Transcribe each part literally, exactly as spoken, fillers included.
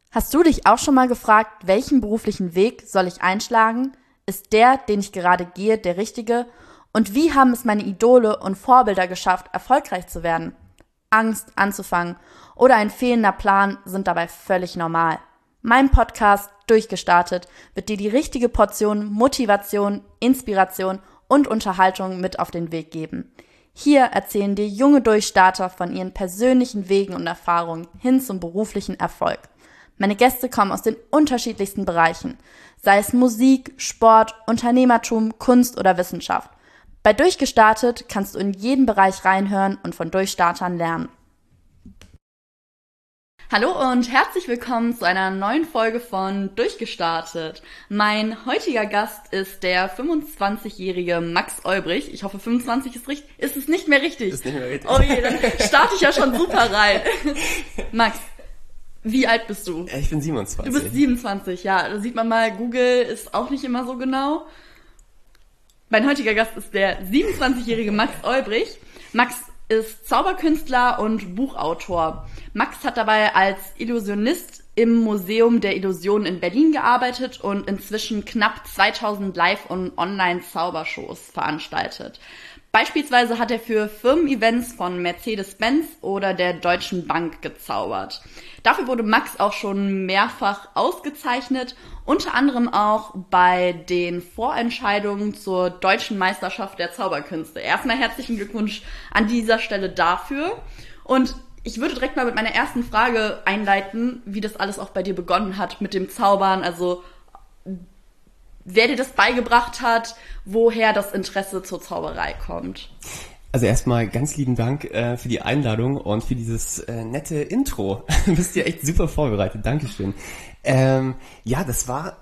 Hast du dich auch schon mal gefragt, welchen beruflichen Weg soll ich einschlagen? Ist der, den ich gerade gehe, der richtige? Und wie haben es meine Idole und Vorbilder geschafft, erfolgreich zu werden? Angst anzufangen oder ein fehlender Plan sind dabei völlig normal. Mein Podcast Durchgestartet wird dir die richtige Portion Motivation, Inspiration und Unterhaltung mit auf den Weg geben. Hier erzählen dir junge Durchstarter von ihren persönlichen Wegen und Erfahrungen hin zum beruflichen Erfolg. Meine Gäste kommen aus den unterschiedlichsten Bereichen, sei es Musik, Sport, Unternehmertum, Kunst oder Wissenschaft. Bei Durchgestartet kannst du in jeden Bereich reinhören und von Durchstartern lernen. Hallo und herzlich willkommen zu einer neuen Folge von Durchgestartet. Mein heutiger Gast ist der fünfundzwanzigjährige Max Olbrich. Ich hoffe, fünfundzwanzig ist richtig. Ist es nicht mehr richtig? Ist nicht mehr richtig. Oh je, dann starte ich ja schon super rein. Max, wie alt bist du? Ich bin siebenundzwanzig. Du bist siebenundzwanzig, ja. Da sieht man mal, Google ist auch nicht immer so genau. Mein heutiger Gast ist der siebenundzwanzigjährige Max Olbrich. Max ist Zauberkünstler und Buchautor. Max hat dabei als Illusionist im Museum der Illusionen in Berlin gearbeitet und inzwischen knapp zweitausend Live- und Online-Zaubershows veranstaltet. Beispielsweise hat er für Firmen-Events von Mercedes-Benz oder der Deutschen Bank gezaubert. Dafür wurde Max auch schon mehrfach ausgezeichnet, unter anderem auch bei den Vorentscheidungen zur Deutschen Meisterschaft der Zauberkünste. Erstmal herzlichen Glückwunsch an dieser Stelle dafür. Und ich würde direkt mal mit meiner ersten Frage einleiten, wie das alles auch bei dir begonnen hat mit dem Zaubern, also wer dir das beigebracht hat, woher das Interesse zur Zauberei kommt. Also erstmal ganz lieben Dank äh, für die Einladung und für dieses äh, nette Intro. Du bist ja echt super vorbereitet, Dankeschön. Ähm, ja, das war,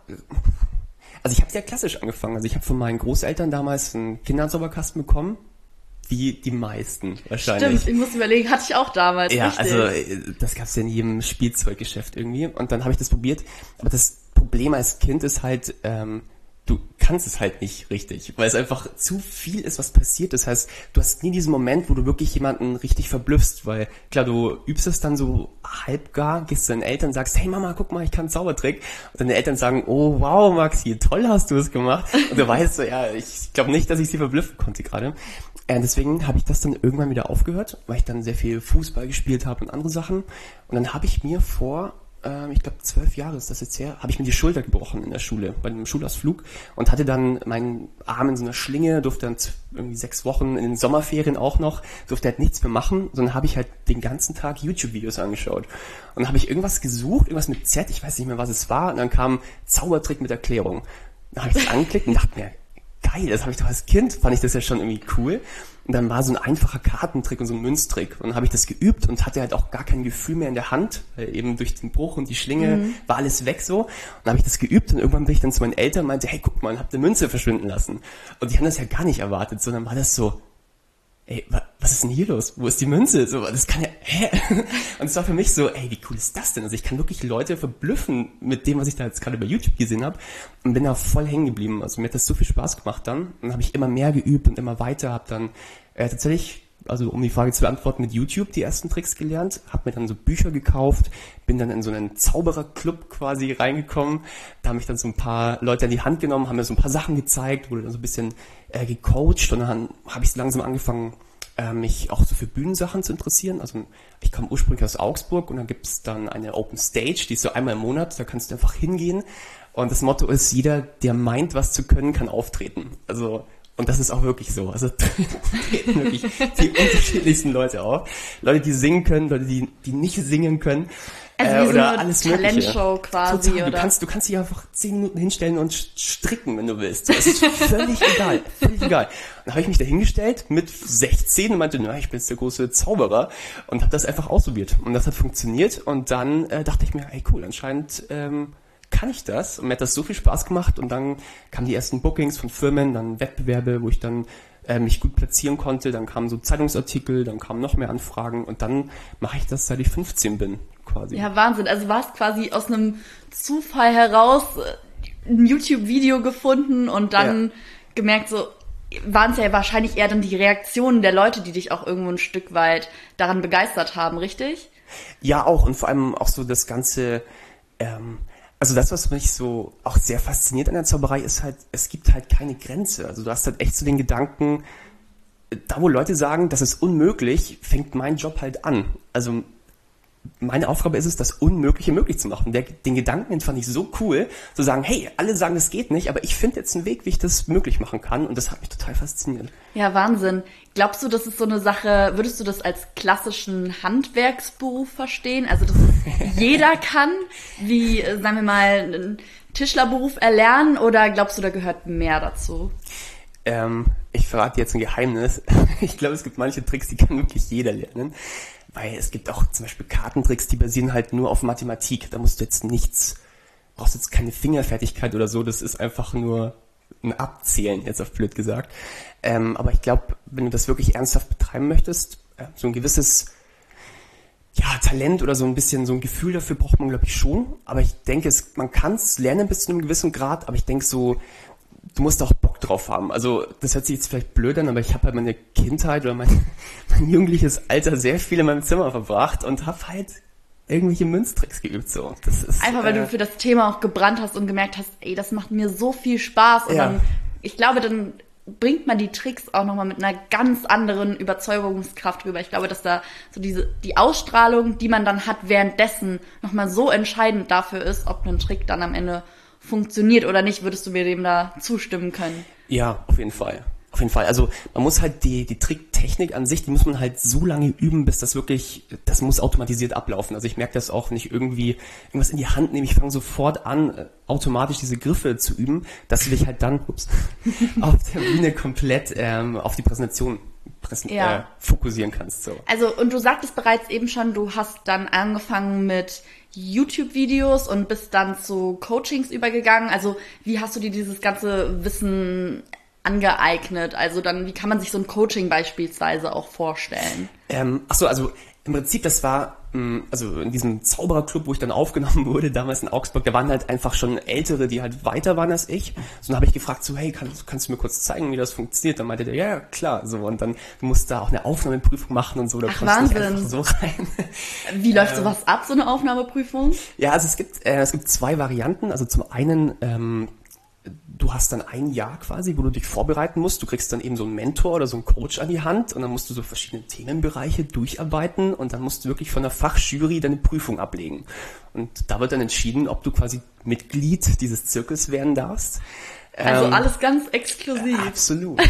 also ich habe sehr klassisch angefangen. Also ich habe von meinen Großeltern damals einen Kinderzauberkasten bekommen, wie die meisten wahrscheinlich. Stimmt, ich muss überlegen, hatte ich auch damals, ja, richtig. Also das gab's ja in jedem Spielzeuggeschäft irgendwie und dann habe ich das probiert. Aber das Problem als Kind ist halt, ähm, du kannst es halt nicht richtig, weil es einfach zu viel ist, was passiert. Das heißt, du hast nie diesen Moment, wo du wirklich jemanden richtig verblüffst, weil klar, du übst es dann so halbgar, gehst zu deinen Eltern, sagst, hey Mama, guck mal, ich kann einen Zaubertrick. Und deine Eltern sagen, oh wow, Maxi, toll hast du es gemacht. Und du weißt so, ja, ich glaube nicht, dass ich sie verblüffen konnte gerade. Äh, deswegen habe ich das dann irgendwann wieder aufgehört, weil ich dann sehr viel Fußball gespielt habe und andere Sachen. Und dann habe ich mir vor ich glaube zwölf Jahre ist das jetzt her, habe ich mir die Schulter gebrochen in der Schule, bei einem Schulausflug und hatte dann meinen Arm in so einer Schlinge, durfte dann irgendwie sechs Wochen in den Sommerferien auch noch, durfte halt nichts mehr machen, sondern habe ich halt den ganzen Tag YouTube-Videos angeschaut. Und dann habe ich irgendwas gesucht, irgendwas mit Z, ich weiß nicht mehr, was es war, und dann kam Zaubertrick mit Erklärung. Dann habe ich das angeklickt und dachte mir, geil, das habe ich doch als Kind, fand ich das ja schon irgendwie cool. Und dann war so ein einfacher Kartentrick und so ein Münztrick. Und dann habe ich das geübt und hatte halt auch gar kein Gefühl mehr in der Hand, weil eben durch den Bruch und die Schlinge mhm. war alles weg so. Und dann habe ich das geübt und irgendwann bin ich dann zu meinen Eltern und meinte, hey, guck mal, ich habe eine Münze verschwinden lassen. Und die haben das ja gar nicht erwartet, sondern war das so, ey, was ist denn hier los? Wo ist die Münze? So, das kann ja, hä? Und es war für mich so, ey, wie cool ist das denn? Also ich kann wirklich Leute verblüffen mit dem, was ich da jetzt gerade bei YouTube gesehen habe und bin da voll hängen geblieben. Also mir hat das so viel Spaß gemacht dann. Und dann habe ich immer mehr geübt und immer weiter, habe dann äh, tatsächlich, also um die Frage zu beantworten, mit YouTube die ersten Tricks gelernt, habe mir dann so Bücher gekauft, bin dann in so einen Zaubererclub quasi reingekommen, da haben mich dann so ein paar Leute an die Hand genommen, haben mir so ein paar Sachen gezeigt, wurde dann so ein bisschen äh, gecoacht und dann habe ich langsam angefangen, äh, mich auch so für Bühnensachen zu interessieren. Also ich komme ursprünglich aus Augsburg und dann gibt es dann eine Open Stage, die ist so einmal im Monat, da kannst du einfach hingehen und das Motto ist, jeder, der meint, was zu können, kann auftreten. Also und das ist auch wirklich so. Also treten wirklich die unterschiedlichsten Leute auf. Leute, die singen können, Leute, die, die nicht singen können. Also äh, wie so oder eine alles Talentshow quasi, Total. oder? Du kannst, du kannst dich einfach zehn Minuten hinstellen und stricken, wenn du willst. Das ist völlig egal. Völlig egal. Und dann habe ich mich da hingestellt mit sechzehn und meinte, na, ich bin jetzt der große Zauberer und habe das einfach ausprobiert. Und das hat funktioniert. Und dann äh, dachte ich mir, hey cool, anscheinend ähm, kann ich das? Und mir hat das so viel Spaß gemacht und dann kamen die ersten Bookings von Firmen, dann Wettbewerbe, wo ich dann äh, mich gut platzieren konnte, dann kamen so Zeitungsartikel, dann kamen noch mehr Anfragen und dann mache ich das, seit ich fünfzehn bin, quasi. Ja, Wahnsinn. Also war es quasi aus einem Zufall heraus ein YouTube-Video gefunden und dann ja. gemerkt so, waren es ja wahrscheinlich eher dann die Reaktionen der Leute, die dich auch irgendwo ein Stück weit daran begeistert haben, richtig? Ja, auch und vor allem auch so das ganze Ähm, also das, was mich so auch sehr fasziniert an der Zauberei, ist halt, es gibt halt keine Grenze. Also du hast halt echt so den Gedanken, da wo Leute sagen, das ist unmöglich, fängt mein Job halt an. Also meine Aufgabe ist es, das Unmögliche möglich zu machen. Der, den Gedanken, den fand ich so cool, zu sagen, hey, alle sagen, das geht nicht, aber ich finde jetzt einen Weg, wie ich das möglich machen kann, und das hat mich total fasziniert. Ja, Wahnsinn. Glaubst du, das ist so eine Sache, würdest du das als klassischen Handwerksberuf verstehen? Also, dass jeder kann, wie, sagen wir mal, einen Tischlerberuf erlernen, oder glaubst du, da gehört mehr dazu? Ähm, ich verrate jetzt ein Geheimnis. Ich glaube, es gibt manche Tricks, die kann wirklich jeder lernen. Weil es gibt auch zum Beispiel Kartentricks, die basieren halt nur auf Mathematik. Da musst du jetzt nichts, brauchst jetzt keine Fingerfertigkeit oder so. Das ist einfach nur ein Abzählen, jetzt auf blöd gesagt. Ähm, aber ich glaube, wenn du das wirklich ernsthaft betreiben möchtest, äh, so ein gewisses ja, Talent oder so ein bisschen so ein Gefühl dafür braucht man, glaube ich, schon. Aber ich denke, es, man kann es lernen bis zu einem gewissen Grad. Aber ich denke so, du musst auch Bock drauf haben. Also das hört sich jetzt vielleicht blöd an, aber ich habe halt meine Kindheit oder mein, mein jugendliches Alter sehr viel in meinem Zimmer verbracht und habe halt irgendwelche Münztricks geübt. So. Das ist, einfach, weil äh, du für das Thema auch gebrannt hast und gemerkt hast, ey, das macht mir so viel Spaß. Und ja. dann, ich glaube, dann bringt man die Tricks auch nochmal mit einer ganz anderen Überzeugungskraft rüber. Ich glaube, dass da so diese die Ausstrahlung, die man dann hat währenddessen, nochmal so entscheidend dafür ist, ob ein Trick dann am Ende funktioniert oder nicht. Würdest du mir dem da zustimmen können? Ja, auf jeden Fall. Auf jeden Fall. Also man muss halt die, die Tricktechnik an sich, die muss man halt so lange üben, bis das wirklich, das muss automatisiert ablaufen. Also ich merke das auch, wenn ich irgendwie irgendwas in die Hand nehme, ich fange sofort an, automatisch diese Griffe zu üben, dass du dich halt dann ups, auf der Bühne komplett ähm, auf die Präsentation präsen- ja. äh, fokussieren kannst. So. Also, und du sagtest bereits eben schon, du hast dann angefangen mit YouTube-Videos und bist dann zu Coachings übergegangen. Also wie hast du dir dieses ganze Wissen angeeignet? Also dann, wie kann man sich so ein Coaching beispielsweise auch vorstellen? Ähm, ach so, also im Prinzip, das war, also in diesem Zaubererclub, wo ich dann aufgenommen wurde, damals in Augsburg, da waren halt einfach schon Ältere, die halt weiter waren als ich. So, dann habe ich gefragt, so, hey, kannst, kannst du mir kurz zeigen, wie das funktioniert? Dann meinte der, ja, klar, so. Und dann, du musst da auch eine Aufnahmeprüfung machen und so. Da Ach, kommst du Wahnsinn. nicht einfach so rein. Wie läuft ähm, sowas ab, so eine Aufnahmeprüfung? Ja, also es gibt, äh, es gibt zwei Varianten. Also zum einen, ähm, du hast dann ein Jahr quasi, wo du dich vorbereiten musst. Du kriegst dann eben so einen Mentor oder so einen Coach an die Hand und dann musst du so verschiedene Themenbereiche durcharbeiten und dann musst du wirklich von der Fachjury deine Prüfung ablegen. Und da wird dann entschieden, ob du quasi Mitglied dieses Zirkels werden darfst. Also ähm, alles ganz exklusiv. Absolut.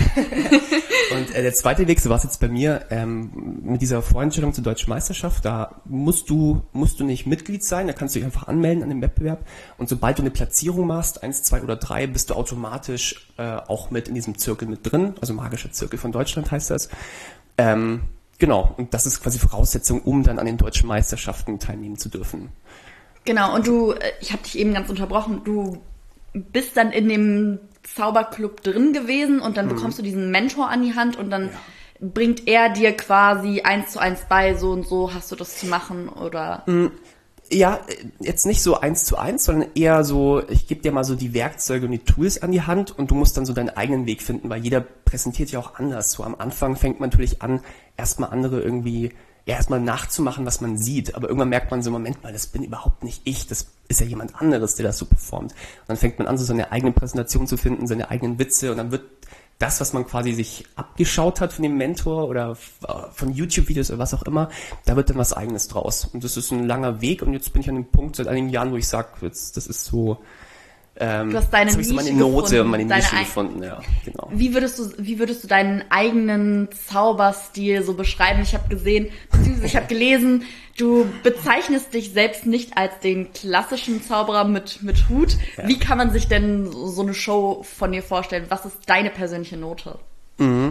Und äh, der zweite Weg, so war es jetzt bei mir, ähm, mit dieser Vorentscheidung zur Deutschen Meisterschaft, da musst du musst du nicht Mitglied sein, da kannst du dich einfach anmelden an dem Wettbewerb und sobald du eine Platzierung machst, eins, zwei oder drei, bist du automatisch äh, auch mit in diesem Zirkel mit drin, also magischer Zirkel von Deutschland heißt das. Ähm, genau, und das ist quasi Voraussetzung, um dann an den Deutschen Meisterschaften teilnehmen zu dürfen. Genau, und du, ich habe dich eben ganz unterbrochen, du bist dann in dem Zauberclub drin gewesen und dann mhm. bekommst du diesen Mentor an die Hand und dann ja. bringt er dir quasi eins zu eins bei, so und so hast du das zu machen, oder? Ja, jetzt nicht so eins zu eins, sondern eher so, ich gebe dir mal so die Werkzeuge und die Tools an die Hand und du musst dann so deinen eigenen Weg finden, weil jeder präsentiert ja auch anders. So am Anfang fängt man natürlich an, erstmal andere irgendwie ja, erstmal nachzumachen, was man sieht. Aber irgendwann merkt man so, Moment mal, das bin überhaupt nicht ich, das ist ja jemand anderes, der das so performt. Und dann fängt man an, so seine eigene Präsentation zu finden, seine eigenen Witze und dann wird das, was man quasi sich abgeschaut hat von dem Mentor oder von YouTube-Videos oder was auch immer, da wird dann was Eigenes draus. Und das ist ein langer Weg und jetzt bin ich an dem Punkt seit einigen Jahren, wo ich sage, das ist so... Ähm, du hast deine Nische so meine Note und meine deine Nische ein- gefunden, ja, genau. Wie würdest du, wie würdest du deinen eigenen Zauberstil so beschreiben? Ich habe gesehen, beziehungsweise ich habe gelesen, du bezeichnest dich selbst nicht als den klassischen Zauberer mit, mit Hut. Ja. Wie kann man sich denn so eine Show von dir vorstellen? Was ist deine persönliche Note? Mhm.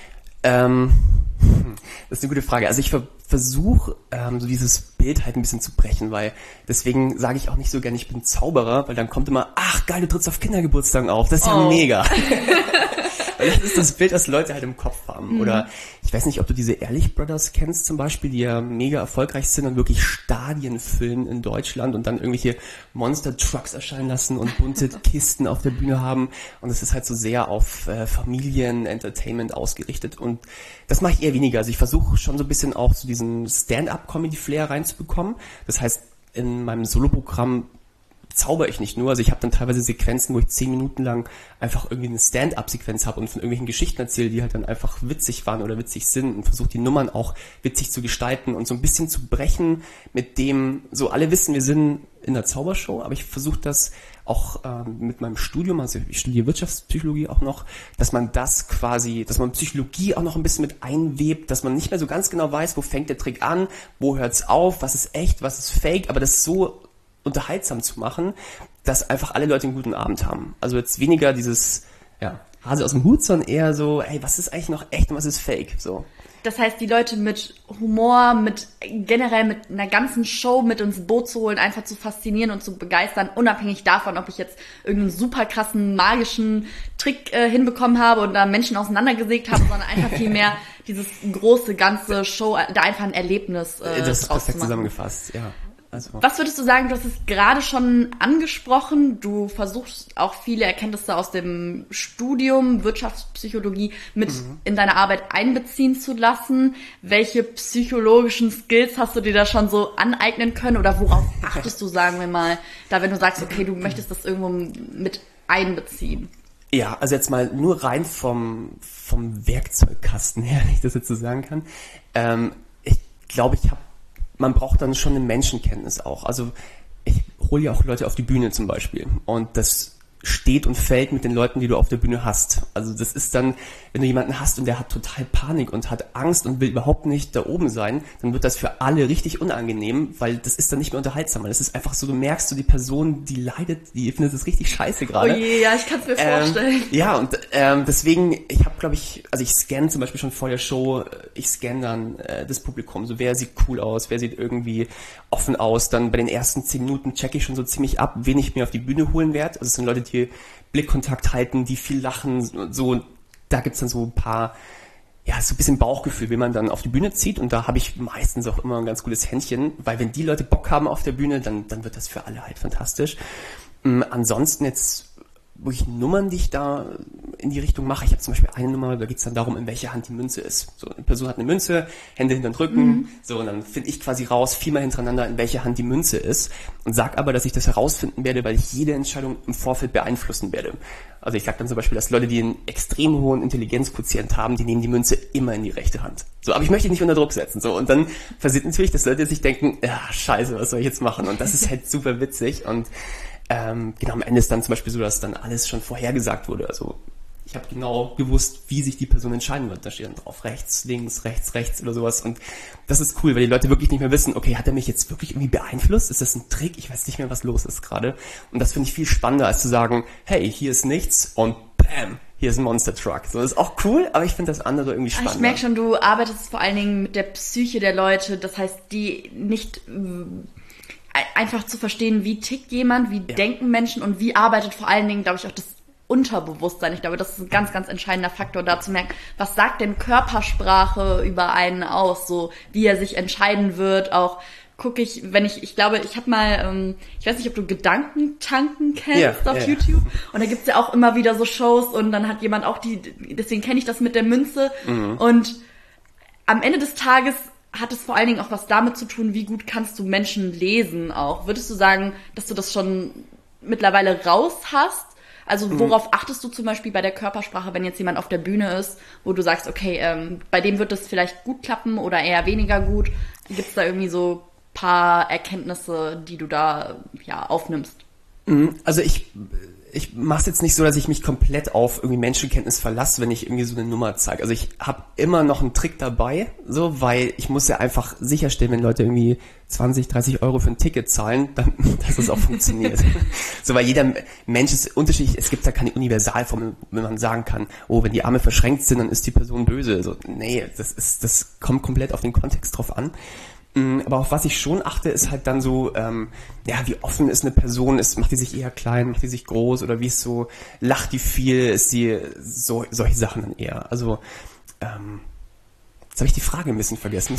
Ähm, das ist eine gute Frage. Also ich ver- versuche, ähm, so dieses Bild halt ein bisschen zu brechen, weil deswegen sage ich auch nicht so gerne, ich bin Zauberer, weil dann kommt immer, ach geil, du trittst auf Kindergeburtstagen auf, das ist ja oh. mega. Das ist das Bild, das Leute halt im Kopf haben. Mhm. Oder ich weiß nicht, ob du diese Ehrlich Brothers kennst zum Beispiel, die ja mega erfolgreich sind und wirklich Stadien füllen in Deutschland und dann irgendwelche Monster-Trucks erscheinen lassen und bunte Kisten auf der Bühne haben. Und es ist halt so sehr auf äh, Familien-Entertainment ausgerichtet. Und das mache ich eher weniger. Also ich versuche schon so ein bisschen auch so diesen Stand-up-Comedy-Flair reinzubekommen. Das heißt, in meinem Soloprogramm zauber ich nicht nur. Also ich habe dann teilweise Sequenzen, wo ich zehn Minuten lang einfach irgendwie eine Stand-up-Sequenz habe und von irgendwelchen Geschichten erzähle, die halt dann einfach witzig waren oder witzig sind und versuche die Nummern auch witzig zu gestalten und so ein bisschen zu brechen mit dem, so alle wissen, wir sind in der Zaubershow, aber ich versuche das auch ähm, mit meinem Studium, also ich studiere Wirtschaftspsychologie auch noch, dass man das quasi, dass man Psychologie auch noch ein bisschen mit einwebt, dass man nicht mehr so ganz genau weiß, wo fängt der Trick an, wo hört's auf, was ist echt, was ist fake, aber das so unterhaltsam zu machen, dass einfach alle Leute einen guten Abend haben. Also jetzt weniger dieses, ja, Hase aus dem Hut, sondern eher so, ey, was ist eigentlich noch echt und was ist fake, so. Das heißt, die Leute mit Humor, mit generell mit einer ganzen Show mit ins Boot zu holen, einfach zu faszinieren und zu begeistern, unabhängig davon, ob ich jetzt irgendeinen super krassen, magischen Trick äh, hinbekommen habe und da Menschen auseinandergesägt habe, sondern einfach viel mehr dieses große, ganze Show, da einfach ein Erlebnis äh, Das ist draus perfekt zu machen. zusammengefasst, ja. Also. Was würdest du sagen, du hast es gerade schon angesprochen, du versuchst auch viele Erkenntnisse aus dem Studium Wirtschaftspsychologie mit mhm. in deine Arbeit einbeziehen zu lassen. Welche psychologischen Skills hast du dir da schon so aneignen können oder worauf achtest du, sagen wir mal, da wenn du sagst, okay, du möchtest das irgendwo mit einbeziehen? Ja, also jetzt mal nur rein vom, vom Werkzeugkasten her, wenn ich das jetzt so sagen kann. Ähm, ich glaube, ich habe man braucht dann schon eine Menschenkenntnis auch. Also ich hole ja auch Leute auf die Bühne zum Beispiel und das steht und fällt mit den Leuten, die du auf der Bühne hast. Also das ist dann, wenn du jemanden hast und der hat total Panik und hat Angst und will überhaupt nicht da oben sein, dann wird das für alle richtig unangenehm, weil das ist dann nicht mehr unterhaltsam. Das ist einfach so, du merkst so, die Person, die leidet, die findet das richtig scheiße gerade. Oh je, ja, ich kann es mir ähm, vorstellen. Ja, und ähm, deswegen, ich habe, glaube ich, also ich scanne zum Beispiel schon vor der Show, ich scanne dann äh, das Publikum, so wer sieht cool aus, wer sieht irgendwie offen aus. Dann bei den ersten zehn Minuten checke ich schon so ziemlich ab, wen ich mir auf die Bühne holen werde. Also es sind Leute, die Blickkontakt halten, die viel lachen, so, da gibt's dann so ein paar, ja, so ein bisschen Bauchgefühl, wie man dann auf die Bühne zieht und da habe ich meistens auch immer ein ganz gutes Händchen, weil wenn die Leute Bock haben auf der Bühne, dann, dann wird das für alle halt fantastisch. Ähm, ansonsten jetzt wirklich Nummern, die ich da in die Richtung mache. Ich habe zum Beispiel eine Nummer, da geht es dann darum, in welcher Hand die Münze ist. So, eine Person hat eine Münze, Hände hinter den Rücken, mhm. so, und dann finde ich quasi raus, viermal hintereinander, in welcher Hand die Münze ist und sag aber, dass ich das herausfinden werde, weil ich jede Entscheidung im Vorfeld beeinflussen werde. Also ich sag dann zum Beispiel, dass Leute, die einen extrem hohen Intelligenzquotient haben, die nehmen die Münze immer in die rechte Hand. So, aber ich möchte dich nicht unter Druck setzen. So, und dann passiert natürlich, dass Leute sich denken, ja, scheiße, was soll ich jetzt machen? Und das ist halt super witzig und Ähm, genau, am Ende ist dann zum Beispiel so, dass dann alles schon vorhergesagt wurde. Also ich habe genau gewusst, wie sich die Person entscheiden wird. Da steht dann drauf rechts, links, rechts, rechts oder sowas. Und das ist cool, weil die Leute wirklich nicht mehr wissen, okay, hat er mich jetzt wirklich irgendwie beeinflusst? Ist das ein Trick? Ich weiß nicht mehr, was los ist gerade. Und das finde ich viel spannender, als zu sagen, hey, hier ist nichts und bam, hier ist ein Monster Truck. So, das ist auch cool, aber ich finde das andere irgendwie spannender. Ich merke schon, du arbeitest vor allen Dingen mit der Psyche der Leute. Das heißt, die nicht einfach zu verstehen, wie tickt jemand, wie ja. denken Menschen und wie arbeitet vor allen Dingen, glaube ich, auch das Unterbewusstsein. Ich glaube, das ist ein ganz, ganz entscheidender Faktor, da zu merken, was sagt denn Körpersprache über einen aus, so wie er sich entscheiden wird, auch gucke ich, wenn ich, ich glaube, ich habe mal, ähm, ich weiß nicht, ob du Gedankentanken kennst ja, auf ja. YouTube, und da gibt's ja auch immer wieder so Shows und dann hat jemand auch die, deswegen kenne ich das mit der Münze mhm. und am Ende des Tages hat es vor allen Dingen auch was damit zu tun, wie gut kannst du Menschen lesen auch. Würdest du sagen, dass du das schon mittlerweile raus hast? Also worauf achtest du zum Beispiel bei der Körpersprache, wenn jetzt jemand auf der Bühne ist, wo du sagst, okay, ähm, bei dem wird das vielleicht gut klappen oder eher weniger gut? Gibt es da irgendwie so paar Erkenntnisse, die du da ja aufnimmst? Also ich... Ich mache es jetzt nicht so, dass ich mich komplett auf irgendwie Menschenkenntnis verlasse, wenn ich irgendwie so eine Nummer zeige. Also ich habe immer noch einen Trick dabei, so, weil ich muss ja einfach sicherstellen, wenn Leute irgendwie zwanzig, dreißig Euro für ein Ticket zahlen, dann, dass das auch funktioniert. So, weil jeder Mensch ist unterschiedlich. Es gibt da keine Universalformel, wenn man sagen kann, oh, wenn die Arme verschränkt sind, dann ist die Person böse. So, nee, das ist, das kommt komplett auf den Kontext drauf an. Aber auf was ich schon achte, ist halt dann so, ähm, ja, wie offen ist eine Person, ist, macht die sich eher klein, macht die sich groß oder wie ist so, lacht die viel, ist die, so, solche Sachen dann eher. Also, ähm, jetzt habe ich die Frage ein bisschen vergessen.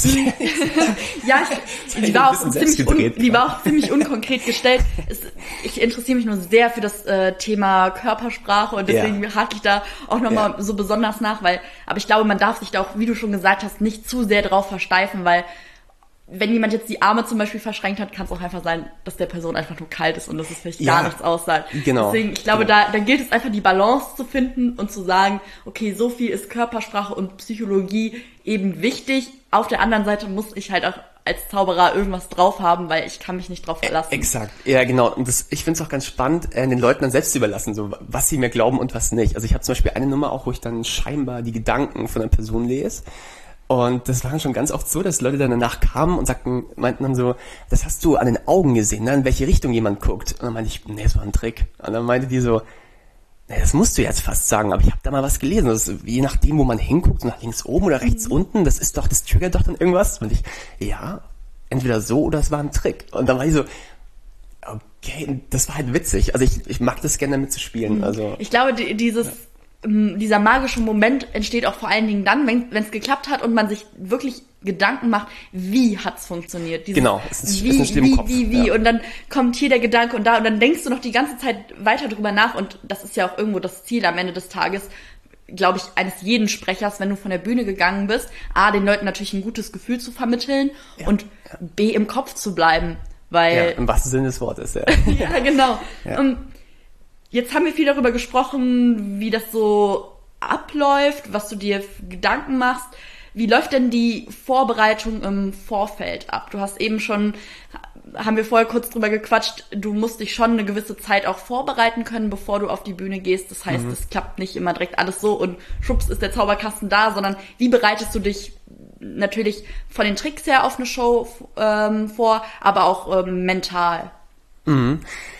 Ja, ich, die, war auch ziemlich un, die war auch ziemlich unkonkret gestellt. Es, ich interessiere mich nur sehr für das äh, Thema Körpersprache und deswegen ja. hake ich da auch nochmal ja. so besonders nach, weil, aber ich glaube, man darf sich da auch, wie du schon gesagt hast, nicht zu sehr drauf versteifen, weil wenn jemand jetzt die Arme zum Beispiel verschränkt hat, kann es auch einfach sein, dass der Person einfach nur kalt ist und dass es vielleicht Ja, gar nichts aussagt. genau, Deswegen, ich glaube, genau. da, da gilt es einfach, die Balance zu finden und zu sagen, okay, so viel ist Körpersprache und Psychologie eben wichtig. Auf der anderen Seite muss ich halt auch als Zauberer irgendwas drauf haben, weil ich kann mich nicht drauf verlassen. Exakt, ja genau. Und das, ich finde es auch ganz spannend, äh, den Leuten dann selbst zu überlassen, so was sie mir glauben und was nicht. Also ich habe zum Beispiel eine Nummer auch, wo ich dann scheinbar die Gedanken von einer Person lese. Und das war dann schon ganz oft so, dass Leute dann danach kamen und sagten, meinten dann so, das hast du an den Augen gesehen, ne? In welche Richtung jemand guckt. Und dann meinte ich, nee, das war ein Trick. Und dann meinte die so, nee, das musst du jetzt fast sagen, aber ich habe da mal was gelesen. Das ist, je nachdem, wo man hinguckt, nach links oben oder rechts mhm. unten, das ist doch, das triggert doch dann irgendwas. Und ich, ja, entweder so oder es war ein Trick. Und dann war ich so, okay, das war halt witzig. Also ich, ich mag das gerne damit zu spielen. Mhm. Also ich glaube, die, dieses... Ja. Dieser magische Moment entsteht auch vor allen Dingen dann, wenn es geklappt hat und man sich wirklich Gedanken macht, wie hat's funktioniert. Dieses genau, es ist, wie, es ist im wie, Kopf. wie, wie, ja. Und dann kommt hier der Gedanke und da und dann denkst du noch die ganze Zeit weiter drüber nach und das ist ja auch irgendwo das Ziel am Ende des Tages, glaube ich, eines jeden Sprechers, wenn du von der Bühne gegangen bist, A, den Leuten natürlich ein gutes Gefühl zu vermitteln ja. und ja. B, im Kopf zu bleiben, weil... Ja, im wahrsten Sinne des Wortes, ja. ja, genau. Ja. Und jetzt haben wir viel darüber gesprochen, wie das so abläuft, was du dir Gedanken machst. Wie läuft denn die Vorbereitung im Vorfeld ab? Du hast eben schon, haben wir vorher kurz drüber gequatscht, du musst dich schon eine gewisse Zeit auch vorbereiten können, bevor du auf die Bühne gehst. Das heißt, es mhm. klappt nicht immer direkt alles so und schwupps ist der Zauberkasten da, sondern wie bereitest du dich natürlich von den Tricks her auf eine Show ähm, vor, aber auch ähm, mental? Mhm.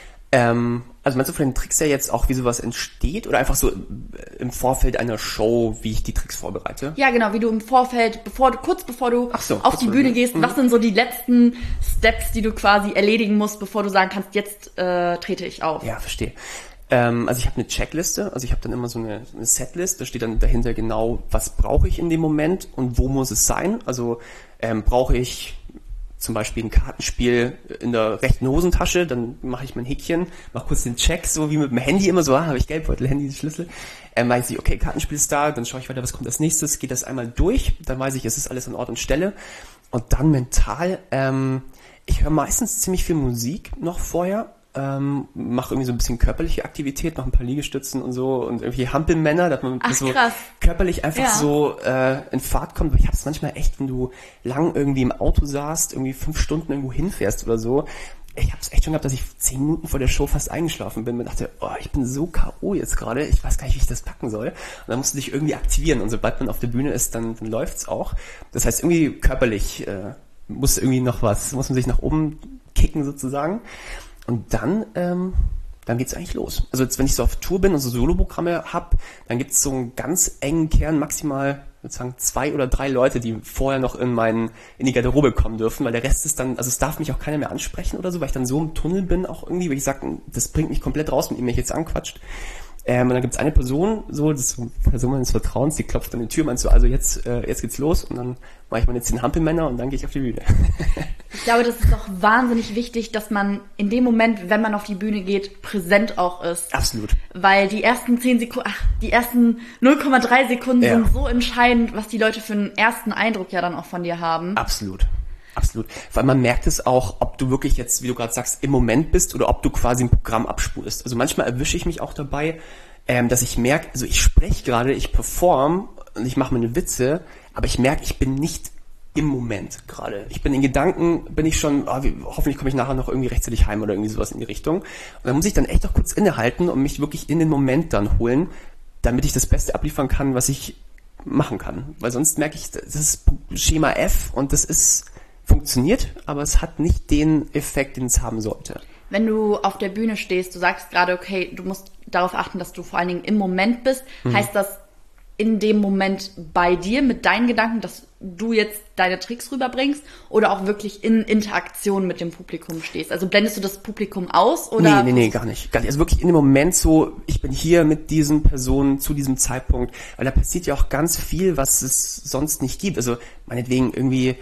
Ähm, also meinst du von den Tricks ja jetzt auch, wie sowas entsteht oder einfach so im Vorfeld einer Show, wie ich die Tricks vorbereite? Ja, genau, wie du im Vorfeld, bevor du, kurz bevor du Ach so, auf die Bühne gehst, mhm. was sind so die letzten Steps, die du quasi erledigen musst, bevor du sagen kannst, jetzt äh, trete ich auf? Ja, verstehe. Ähm, also ich habe eine Checkliste, also ich habe dann immer so eine, eine Setlist, da steht dann dahinter genau, was brauche ich in dem Moment und wo muss es sein. Also ähm, brauche ich zum Beispiel ein Kartenspiel in der rechten Hosentasche, dann mache ich mein Häkchen, mache kurz den Check, so wie mit dem Handy immer so, ah, habe ich Geldbeutel, Handy, Schlüssel. Ähm, weiß ich, okay, Kartenspiel ist da, dann schaue ich weiter, was kommt als nächstes, geht das einmal durch, dann weiß ich, es ist alles an Ort und Stelle. Und dann mental, ähm, ich höre meistens ziemlich viel Musik noch vorher, ähm, mache irgendwie so ein bisschen körperliche Aktivität, mache ein paar Liegestützen und so und irgendwie Hampelmänner, dass man Ach, so krass. körperlich einfach Ja. so äh, in Fahrt kommt. Ich habe es manchmal echt, wenn du lang irgendwie im Auto saßt, irgendwie fünf Stunden irgendwo hinfährst oder so. Ich habe es echt schon gehabt, dass ich zehn Minuten vor der Show fast eingeschlafen bin und dachte, oh, ich bin so K O jetzt gerade, ich weiß gar nicht, wie ich das packen soll. Und dann musst du dich irgendwie aktivieren und sobald man auf der Bühne ist, dann, dann läuft's auch. Das heißt, irgendwie körperlich äh, muss irgendwie noch was, muss man sich nach oben kicken sozusagen. Und dann, ähm, dann geht's eigentlich los. Also jetzt, wenn ich so auf Tour bin und so Soloprogramme hab, dann gibt's so einen ganz engen Kern, maximal sozusagen zwei oder drei Leute, die vorher noch in meinen in die Garderobe kommen dürfen, weil der Rest ist dann, also es darf mich auch keiner mehr ansprechen oder so, weil ich dann so im Tunnel bin auch irgendwie, weil ich sage, das bringt mich komplett raus, mit ihm mich jetzt anquatscht. Ähm, und dann gibt's eine Person, so, das ist so eine Person meines Vertrauens, die klopft an die Tür, meint so, also jetzt, äh, jetzt geht's los und dann mache ich meine zehn Hampelmänner und dann gehe ich auf die Bühne. Ich glaube, das ist auch wahnsinnig wichtig, dass man in dem Moment, wenn man auf die Bühne geht, präsent auch ist. Absolut. Weil die ersten zehn Sekunden, ach, die ersten null Komma drei Sekunden Ja. sind so entscheidend, was die Leute für einen ersten Eindruck ja dann auch von dir haben. Absolut. Absolut. Weil man merkt es auch, ob du wirklich jetzt, wie du gerade sagst, im Moment bist oder ob du quasi ein Programm abspulst. Also manchmal erwische ich mich auch dabei, ähm, dass ich merke, also ich spreche gerade, ich perform und ich mache meine Witze, aber ich merke, ich bin nicht im Moment gerade. Ich bin in Gedanken, bin ich schon, oh, wie, hoffentlich komme ich nachher noch irgendwie rechtzeitig heim oder irgendwie sowas in die Richtung. Und dann muss ich dann echt auch kurz innehalten und mich wirklich in den Moment dann holen, damit ich das Beste abliefern kann, was ich machen kann. Weil sonst merke ich, das ist Schema F und das ist funktioniert, aber es hat nicht den Effekt, den es haben sollte. Wenn du auf der Bühne stehst, du sagst gerade, okay, du musst darauf achten, dass du vor allen Dingen im Moment bist. Mhm. Heißt das in dem Moment bei dir mit deinen Gedanken, dass du jetzt deine Tricks rüberbringst oder auch wirklich in Interaktion mit dem Publikum stehst? Also blendest du das Publikum aus? Oder? Nee, nee, nee, gar nicht. Gar nicht. Also wirklich in dem Moment so, ich bin hier mit diesen Personen zu diesem Zeitpunkt, weil da passiert ja auch ganz viel, was es sonst nicht gibt. Also meinetwegen irgendwie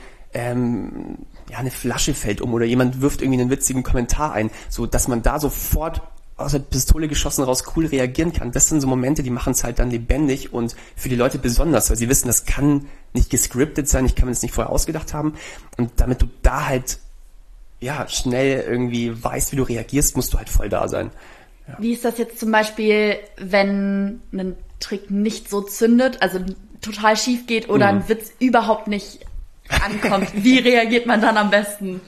ähm, ja, eine Flasche fällt um oder jemand wirft irgendwie einen witzigen Kommentar ein, so dass man da sofort aus der Pistole geschossen raus cool reagieren kann. Das sind so Momente, die machen es halt dann lebendig und für die Leute besonders, weil sie wissen, das kann nicht gescriptet sein, ich kann mir das nicht vorher ausgedacht haben. Und damit du da halt ja schnell irgendwie weißt, wie du reagierst, musst du halt voll da sein. Ja. Wie ist das jetzt zum Beispiel, wenn ein Trick nicht so zündet, also total schief geht oder mhm. ein Witz überhaupt nicht ankommt? Wie reagiert man dann am besten?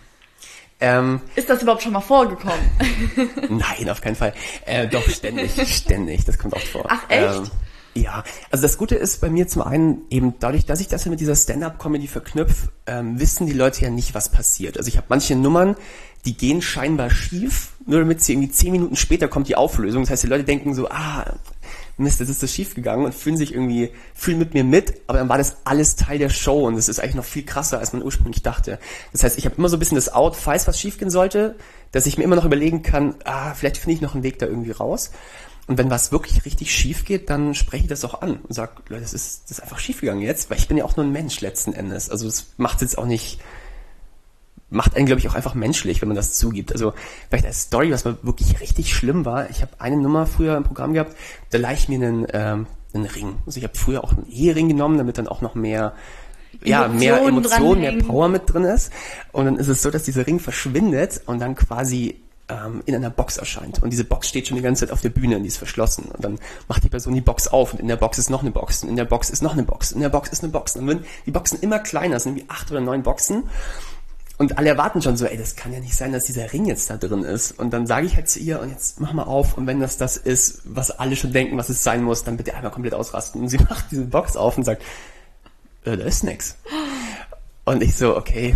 Ähm, ist das überhaupt schon mal vorgekommen? Nein, auf keinen Fall. Äh, doch, ständig, ständig. Das kommt oft vor. Ach, echt? Ähm, ja, also das Gute ist bei mir zum einen eben dadurch, dass ich das ja mit dieser Stand-Up-Comedy verknüpfe, ähm, wissen die Leute ja nicht, was passiert. Also ich habe manche Nummern, die gehen scheinbar schief, nur damit sie irgendwie zehn Minuten später kommt die Auflösung. Das heißt, die Leute denken so, ah, Mist, jetzt ist das schief gegangen und fühlen sich irgendwie, fühlen mit mir mit, aber dann war das alles Teil der Show und das ist eigentlich noch viel krasser, als man ursprünglich dachte. Das heißt, ich habe immer so ein bisschen das Out, falls was schief gehen sollte, dass ich mir immer noch überlegen kann, ah, vielleicht finde ich noch einen Weg da irgendwie raus. Und wenn was wirklich richtig schief geht, dann spreche ich das auch an und sage, Leute, das ist, das ist einfach schief gegangen jetzt, weil ich bin ja auch nur ein Mensch letzten Endes. Also das macht jetzt auch nicht, macht einen, glaube ich, auch einfach menschlich, wenn man das zugibt. Also vielleicht als Story, was mal wirklich richtig schlimm war, ich habe eine Nummer früher im Programm gehabt, da leih ich mir einen, ähm, einen Ring. Also ich habe früher auch einen Ehering genommen, damit dann auch noch mehr ja, Emotion mehr Emotion, mehr dranhängen. Power mit drin ist. Und dann ist es so, dass dieser Ring verschwindet und dann quasi ähm, in einer Box erscheint. Und diese Box steht schon die ganze Zeit auf der Bühne und die ist verschlossen. Und dann macht die Person die Box auf und in der Box ist noch eine Box und in der Box ist noch eine Box, in der Box ist eine Box. Und dann werden die Boxen immer kleiner, es sind irgendwie acht oder neun Boxen. Und alle erwarten schon so, ey, das kann ja nicht sein, dass dieser Ring jetzt da drin ist. Und dann sage ich halt zu ihr, und jetzt mach mal auf. Und wenn das das ist, was alle schon denken, was es sein muss, dann bitte einmal komplett ausrasten. Und sie macht diese Box auf und sagt, äh, da ist nix. Und ich so, okay,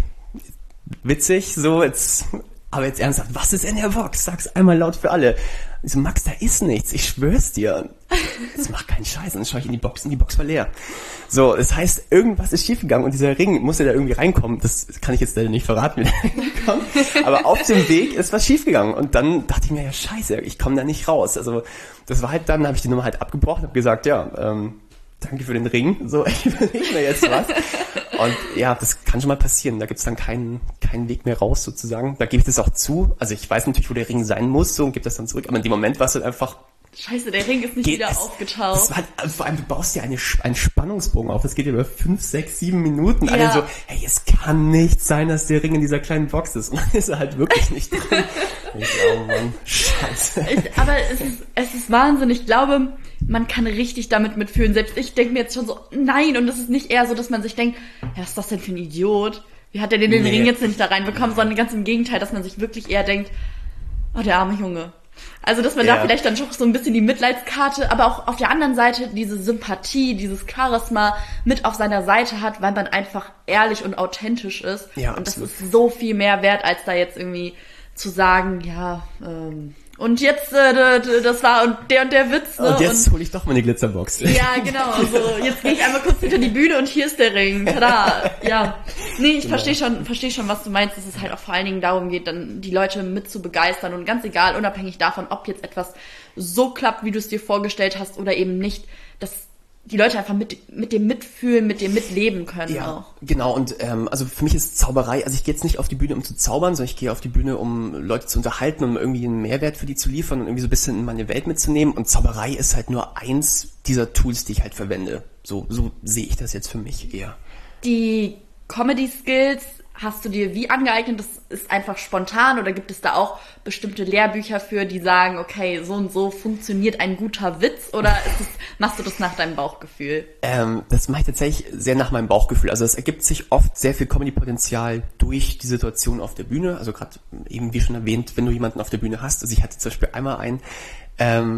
witzig, so jetzt, aber jetzt ernsthaft, was ist in der Box? Sag's einmal laut für alle. Ich so, Max, da ist nichts, ich schwör's dir. Das macht keinen Scheiß. Und dann schaue ich in die Box und die Box war leer. So, das heißt, irgendwas ist schiefgegangen und dieser Ring muss ja da irgendwie reinkommen. Das kann ich jetzt leider nicht verraten, wie der reinkommt. Aber auf dem Weg ist was schiefgegangen. Und dann dachte ich mir, ja scheiße, ich komme da nicht raus. Also das war halt dann, habe ich die Nummer halt abgebrochen, habe gesagt, ja, ähm, danke für den Ring. So, ich überlege mir jetzt was. Und ja, das kann schon mal passieren. Da gibt's dann keinen keinen Weg mehr raus sozusagen. Da gebe ich das auch zu. Also ich weiß natürlich, wo der Ring sein muss so und gebe das dann zurück. Aber in dem Moment war es halt einfach... Scheiße, der Ring ist nicht geht wieder es, aufgetaucht. Das war halt, vor allem, du baust ja eine, einen Spannungsbogen auf. Das geht über fünf, sechs, sieben Minuten. Alle Ja. so, hey, es kann nicht sein, dass der Ring in dieser kleinen Box ist. Und dann ist er halt wirklich nicht drin. Ich glaube, oh Mann, scheiße. Ich, aber es ist, es ist Wahnsinn. Ich glaube, man kann richtig damit mitfühlen. Selbst ich denke mir jetzt schon so, nein. Und es ist nicht eher so, dass man sich denkt, ja, was ist das denn für ein Idiot? Wie hat der denn den Nee. Ring jetzt nicht da reinbekommen? Sondern ganz im Gegenteil, dass man sich wirklich eher denkt, oh, der arme Junge. Also, dass man Ja. da vielleicht dann schon so ein bisschen die Mitleidskarte, aber auch auf der anderen Seite diese Sympathie, dieses Charisma mit auf seiner Seite hat, weil man einfach ehrlich und authentisch ist. Ja, und das absolut. ist so viel mehr wert, als da jetzt irgendwie zu sagen, ja, ähm, und jetzt, äh, d- d- das war und der und der Witz, ne? Und jetzt hole ich doch meine Glitzerbox. Ja, genau. Also jetzt gehe ich einmal kurz hinter die Bühne und hier ist der Ring. Tada. Ja. Nee, ich Genau. verstehe schon, verstehe schon, was du meinst, dass es halt auch vor allen Dingen darum geht, dann die Leute mit zu begeistern und ganz egal, unabhängig davon, ob jetzt etwas so klappt, wie du es dir vorgestellt hast oder eben nicht, dass die Leute einfach mit mit dem mitfühlen, mit dem mitleben können Ja, auch. genau. Und ähm, also für mich ist Zauberei, also ich gehe jetzt nicht auf die Bühne, um zu zaubern, sondern ich gehe auf die Bühne, um Leute zu unterhalten, um irgendwie einen Mehrwert für die zu liefern und irgendwie so ein bisschen in meine Welt mitzunehmen. Und Zauberei ist halt nur eins dieser Tools, die ich halt verwende. So, so sehe ich das jetzt für mich eher. Die Comedy-Skills hast du dir wie angeeignet? Das ist einfach spontan oder gibt es da auch bestimmte Lehrbücher für, die sagen, okay, so und so funktioniert ein guter Witz oder ist es, machst du das nach deinem Bauchgefühl? Ähm, das mache ich tatsächlich sehr nach meinem Bauchgefühl. Also es ergibt sich oft sehr viel Comedy-Potenzial durch die Situation auf der Bühne. Also gerade eben wie schon erwähnt, wenn du jemanden auf der Bühne hast. Also ich hatte zum Beispiel einmal einen, ähm,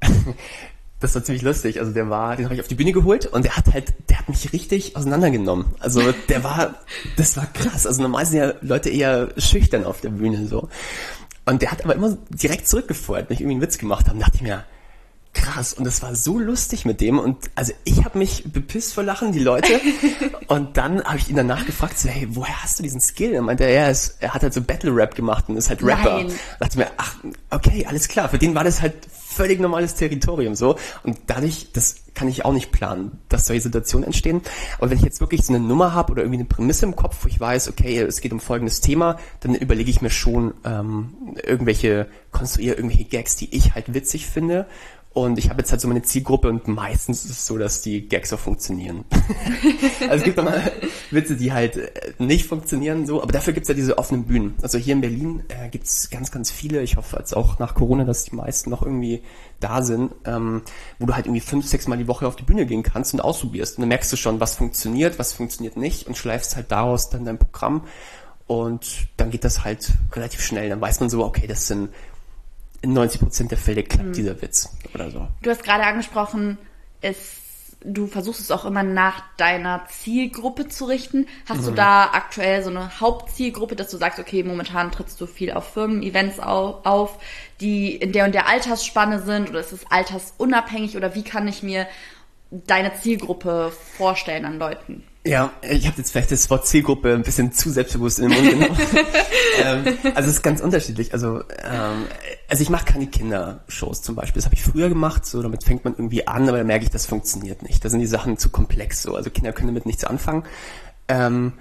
das war ziemlich lustig. Also der war, den habe ich auf die Bühne geholt und der hat halt, der hat mich richtig auseinandergenommen. Also der war, das war krass. Also normal sind ja Leute eher schüchtern auf der Bühne so. Und der hat aber immer direkt zurückgefeuert, wenn ich irgendwie einen Witz gemacht habe. Dachte ich mir, krass. Und das war so lustig mit dem. Und also ich habe mich bepisst vor Lachen, die Leute. Und dann habe ich ihn danach gefragt, so, hey, woher hast du diesen Skill? Er meinte, er, ist, er hat halt so Battle-Rap gemacht und ist halt Rapper. Nein. Da dachte ich mir, ach, okay, alles klar. Für den war das halt völlig normales Territorium so. Und dadurch, das kann ich auch nicht planen, dass solche Situationen entstehen. Aber wenn ich jetzt wirklich so eine Nummer habe oder irgendwie eine Prämisse im Kopf, wo ich weiß, okay, es geht um folgendes Thema, dann überlege ich mir schon ähm, irgendwelche, konstruiere irgendwelche Gags, die ich halt witzig finde. Und ich habe jetzt halt so meine Zielgruppe und meistens ist es so, dass die Gags auch funktionieren. Also es gibt nochmal Witze, die halt nicht funktionieren so, aber dafür gibt's ja diese offenen Bühnen. Also hier in Berlin äh, gibt's ganz, ganz viele, ich hoffe jetzt auch nach Corona, dass die meisten noch irgendwie da sind, ähm, wo du halt irgendwie fünf, sechs Mal die Woche auf die Bühne gehen kannst und ausprobierst. Und dann merkst du schon, was funktioniert, was funktioniert nicht und schleifst halt daraus dann dein Programm und dann geht das halt relativ schnell. Dann weiß man so, okay, das sind in neunzig Prozent der Fälle klappt mhm. dieser Witz oder so. Du hast gerade angesprochen, es, du versuchst es auch immer nach deiner Zielgruppe zu richten. Hast mhm. du da aktuell so eine Hauptzielgruppe, dass du sagst, okay, momentan trittst du viel auf Firmen-Events auf, auf, die in der und der Altersspanne sind oder ist es altersunabhängig oder wie kann ich mir deine Zielgruppe vorstellen an Leuten? Ja, ich habe jetzt vielleicht das Wort Zielgruppe ein bisschen zu selbstbewusst in den Mund genommen. ähm, also es ist ganz unterschiedlich. Also ähm, also ich mache keine Kindershows zum Beispiel. Das habe ich früher gemacht. So damit fängt man irgendwie an, aber da merke ich, das funktioniert nicht. Da sind die Sachen zu komplex. So also Kinder können damit nichts anfangen. Ähm,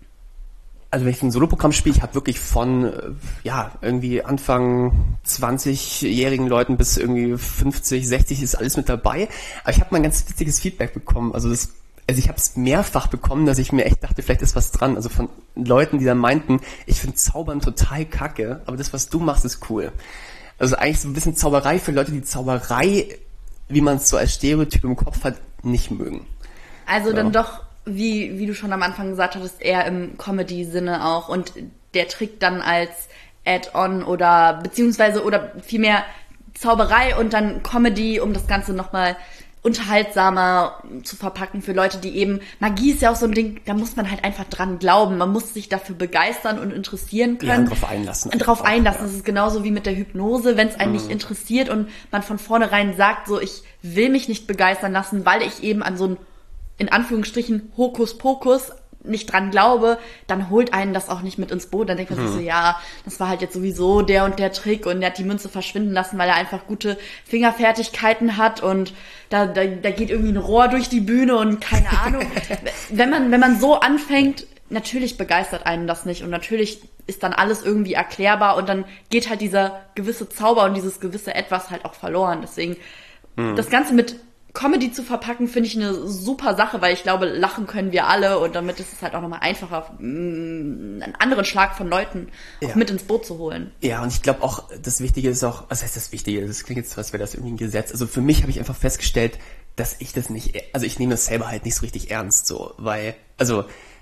also wenn ich ein Soloprogramm spiele, ich habe wirklich von ja irgendwie Anfang zwanzigjährigen Leuten bis irgendwie fünfzig, sechzig ist alles mit dabei. Aber ich habe mal ein ganz witziges Feedback bekommen. Also das Also ich habe es mehrfach bekommen, dass ich mir echt dachte, vielleicht ist was dran. Also von Leuten, die dann meinten, ich finde Zaubern total kacke, aber das, was du machst, ist cool. Also eigentlich so ein bisschen Zauberei für Leute, die Zauberei, wie man es so als Stereotyp im Kopf hat, nicht mögen. Also ja. Dann doch, wie, wie du schon am Anfang gesagt hattest, eher im Comedy-Sinne auch und der Trick dann als Add-on oder beziehungsweise oder vielmehr Zauberei und dann Comedy, um das Ganze nochmal unterhaltsamer zu verpacken für Leute, die eben, Magie ist ja auch so ein Ding, da muss man halt einfach dran glauben, man muss sich dafür begeistern und interessieren können. Ja, drauf einlassen. Drauf einlassen, das ist genauso wie mit der Hypnose, wenn es einen mhm. nicht interessiert und man von vornherein sagt, so ich will mich nicht begeistern lassen, weil ich eben an so ein, in Anführungsstrichen, Hokuspokus nicht dran glaube, dann holt einen das auch nicht mit ins Boot. Dann denkt man hm. sich so, ja, das war halt jetzt sowieso der und der Trick und der hat die Münze verschwinden lassen, weil er einfach gute Fingerfertigkeiten hat und da, da, da geht irgendwie ein Rohr durch die Bühne und keine Ahnung. wenn man, wenn man so anfängt, natürlich begeistert einen das nicht und natürlich ist dann alles irgendwie erklärbar und dann geht halt dieser gewisse Zauber und dieses gewisse Etwas halt auch verloren. Deswegen hm. das Ganze mit Comedy zu verpacken, finde ich eine super Sache, weil ich glaube, lachen können wir alle und damit ist es halt auch nochmal einfacher, einen anderen Schlag von Leuten ja. auch mit ins Boot zu holen. Ja, und ich glaube auch, das Wichtige ist auch, was heißt das Wichtige? Das klingt jetzt, als wäre das irgendwie ein Gesetz. Also für mich habe ich einfach festgestellt, dass ich das nicht, also ich nehme das selber halt nicht so richtig ernst, so, weil, also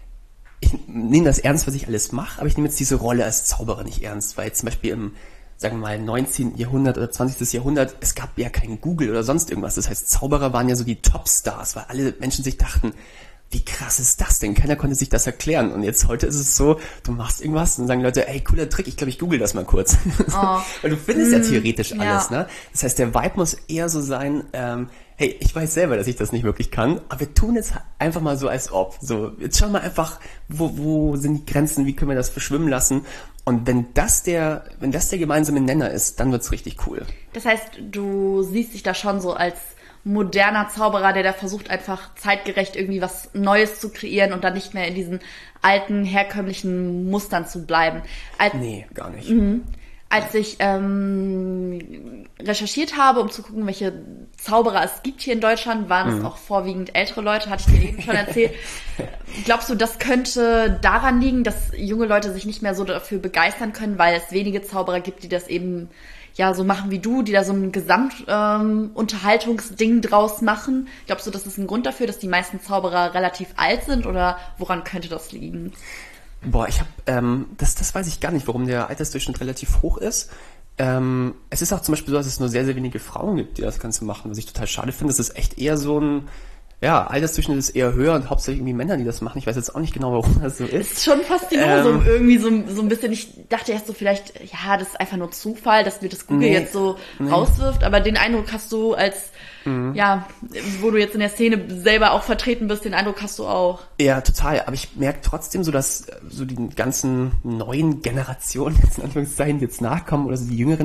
ich nehme das ernst, was ich alles mache, aber ich nehme jetzt diese Rolle als Zauberer nicht ernst, weil zum Beispiel im sagen wir mal, neunzehnten Jahrhundert oder zwanzigsten Jahrhundert, es gab ja kein Google oder sonst irgendwas. Das heißt, Zauberer waren ja so die Topstars, weil alle Menschen sich dachten, wie krass ist das denn? Keiner konnte sich das erklären. Und jetzt heute ist es so, du machst irgendwas und sagen Leute, ey, cooler Trick, ich glaube, ich google das mal kurz. Oh. Weil du findest mm, ja theoretisch alles, ja. ne? Das heißt, der Vibe muss eher so sein, ähm, hey, ich weiß selber, dass ich das nicht wirklich kann, aber wir tun es einfach mal so, als ob. So, jetzt schauen wir einfach, wo, wo sind die Grenzen, wie können wir das verschwimmen lassen? Und wenn das der, wenn das der gemeinsame Nenner ist, dann wird's richtig cool. Das heißt, du siehst dich da schon so als moderner Zauberer, der da versucht, einfach zeitgerecht irgendwie was Neues zu kreieren und dann nicht mehr in diesen alten, herkömmlichen Mustern zu bleiben. Als, nee, gar nicht. Mhm. Als ich ähm, recherchiert habe, um zu gucken, welche Zauberer es gibt hier in Deutschland, waren mhm. es auch vorwiegend ältere Leute, hatte ich dir eben schon erzählt. Glaubst du, das könnte daran liegen, dass junge Leute sich nicht mehr so dafür begeistern können, weil es wenige Zauberer gibt, die das eben ja so machen wie du, die da so ein Gesamtunterhaltungsding ähm, draus machen? Glaubst du, das ist ein Grund dafür, dass die meisten Zauberer relativ alt sind oder woran könnte das liegen? Boah, ich habe, ähm, das, das weiß ich gar nicht, warum der Altersdurchschnitt relativ hoch ist. Ähm, es ist auch zum Beispiel so, dass es nur sehr, sehr wenige Frauen gibt, die das Ganze machen, was ich total schade finde. Es ist echt eher so ein, ja, Altersdurchschnitt ist eher höher und hauptsächlich irgendwie Männer, die das machen. Ich weiß jetzt auch nicht genau, warum das so ist. Ist schon Faszinosum ähm, irgendwie so, so ein bisschen. Ich dachte erst so vielleicht, ja, das ist einfach nur Zufall, dass mir das Google nee, jetzt so nee. rauswirft. Aber den Eindruck hast du als, mhm. ja, wo du jetzt in der Szene selber auch vertreten bist, den Eindruck hast du auch. Ja, total. Aber ich merke trotzdem so, dass so die ganzen neuen Generationen, jetzt in Anführungszeichen, die jetzt nachkommen oder so die Jüngeren,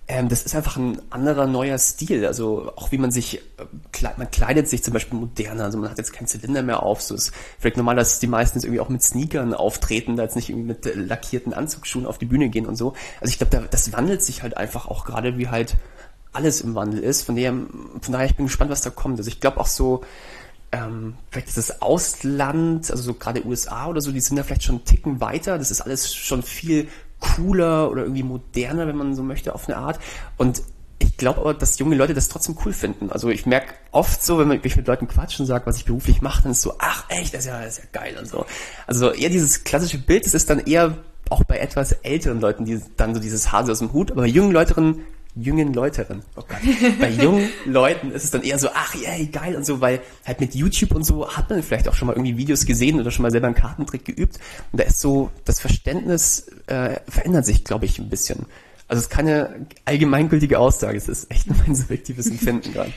Ähm, das ist einfach ein anderer neuer Stil, also auch wie man sich, äh, man kleidet sich zum Beispiel moderner, also man hat jetzt keinen Zylinder mehr auf, so ist vielleicht normal, dass die meisten jetzt irgendwie auch mit Sneakern auftreten, da jetzt nicht irgendwie mit äh, lackierten Anzugsschuhen auf die Bühne gehen und so. Also ich glaube, da, das wandelt sich halt einfach auch gerade, wie halt alles im Wandel ist, von daher, von daher ich bin gespannt, was da kommt. Also ich glaube auch so, ähm, vielleicht ist das Ausland, also so gerade U S A oder so, die sind da vielleicht schon einen Ticken weiter, das ist alles schon viel cooler oder irgendwie moderner, wenn man so möchte, auf eine Art. Und ich glaube aber, dass junge Leute das trotzdem cool finden. Also ich merke oft so, wenn man- wenn ich mit Leuten quatsche und sage, was ich beruflich mache, dann ist so, ach echt, das ist ja, das ist ja geil und so. Also eher dieses klassische Bild, das ist dann eher auch bei etwas älteren Leuten, die dann so dieses Hase aus dem Hut, aber bei jungen Leuteren, jungen Leuteren, oh Gott, bei jungen Leuten ist es dann eher so, ach yay, geil und so, weil halt mit YouTube und so hat man vielleicht auch schon mal irgendwie Videos gesehen oder schon mal selber einen Kartentrick geübt und da ist so, das Verständnis äh, verändert sich, glaube ich, ein bisschen. Also es ist keine allgemeingültige Aussage, es ist echt nur mein subjektives Empfinden gerade.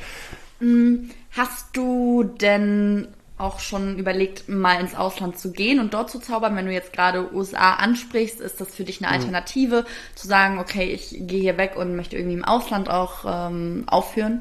Hast du denn auch schon überlegt, mal ins Ausland zu gehen und dort zu zaubern? Wenn du jetzt gerade U S A ansprichst, ist das für dich eine Alternative, mhm. zu sagen, okay, ich gehe hier weg und möchte irgendwie im Ausland auch ähm, aufführen?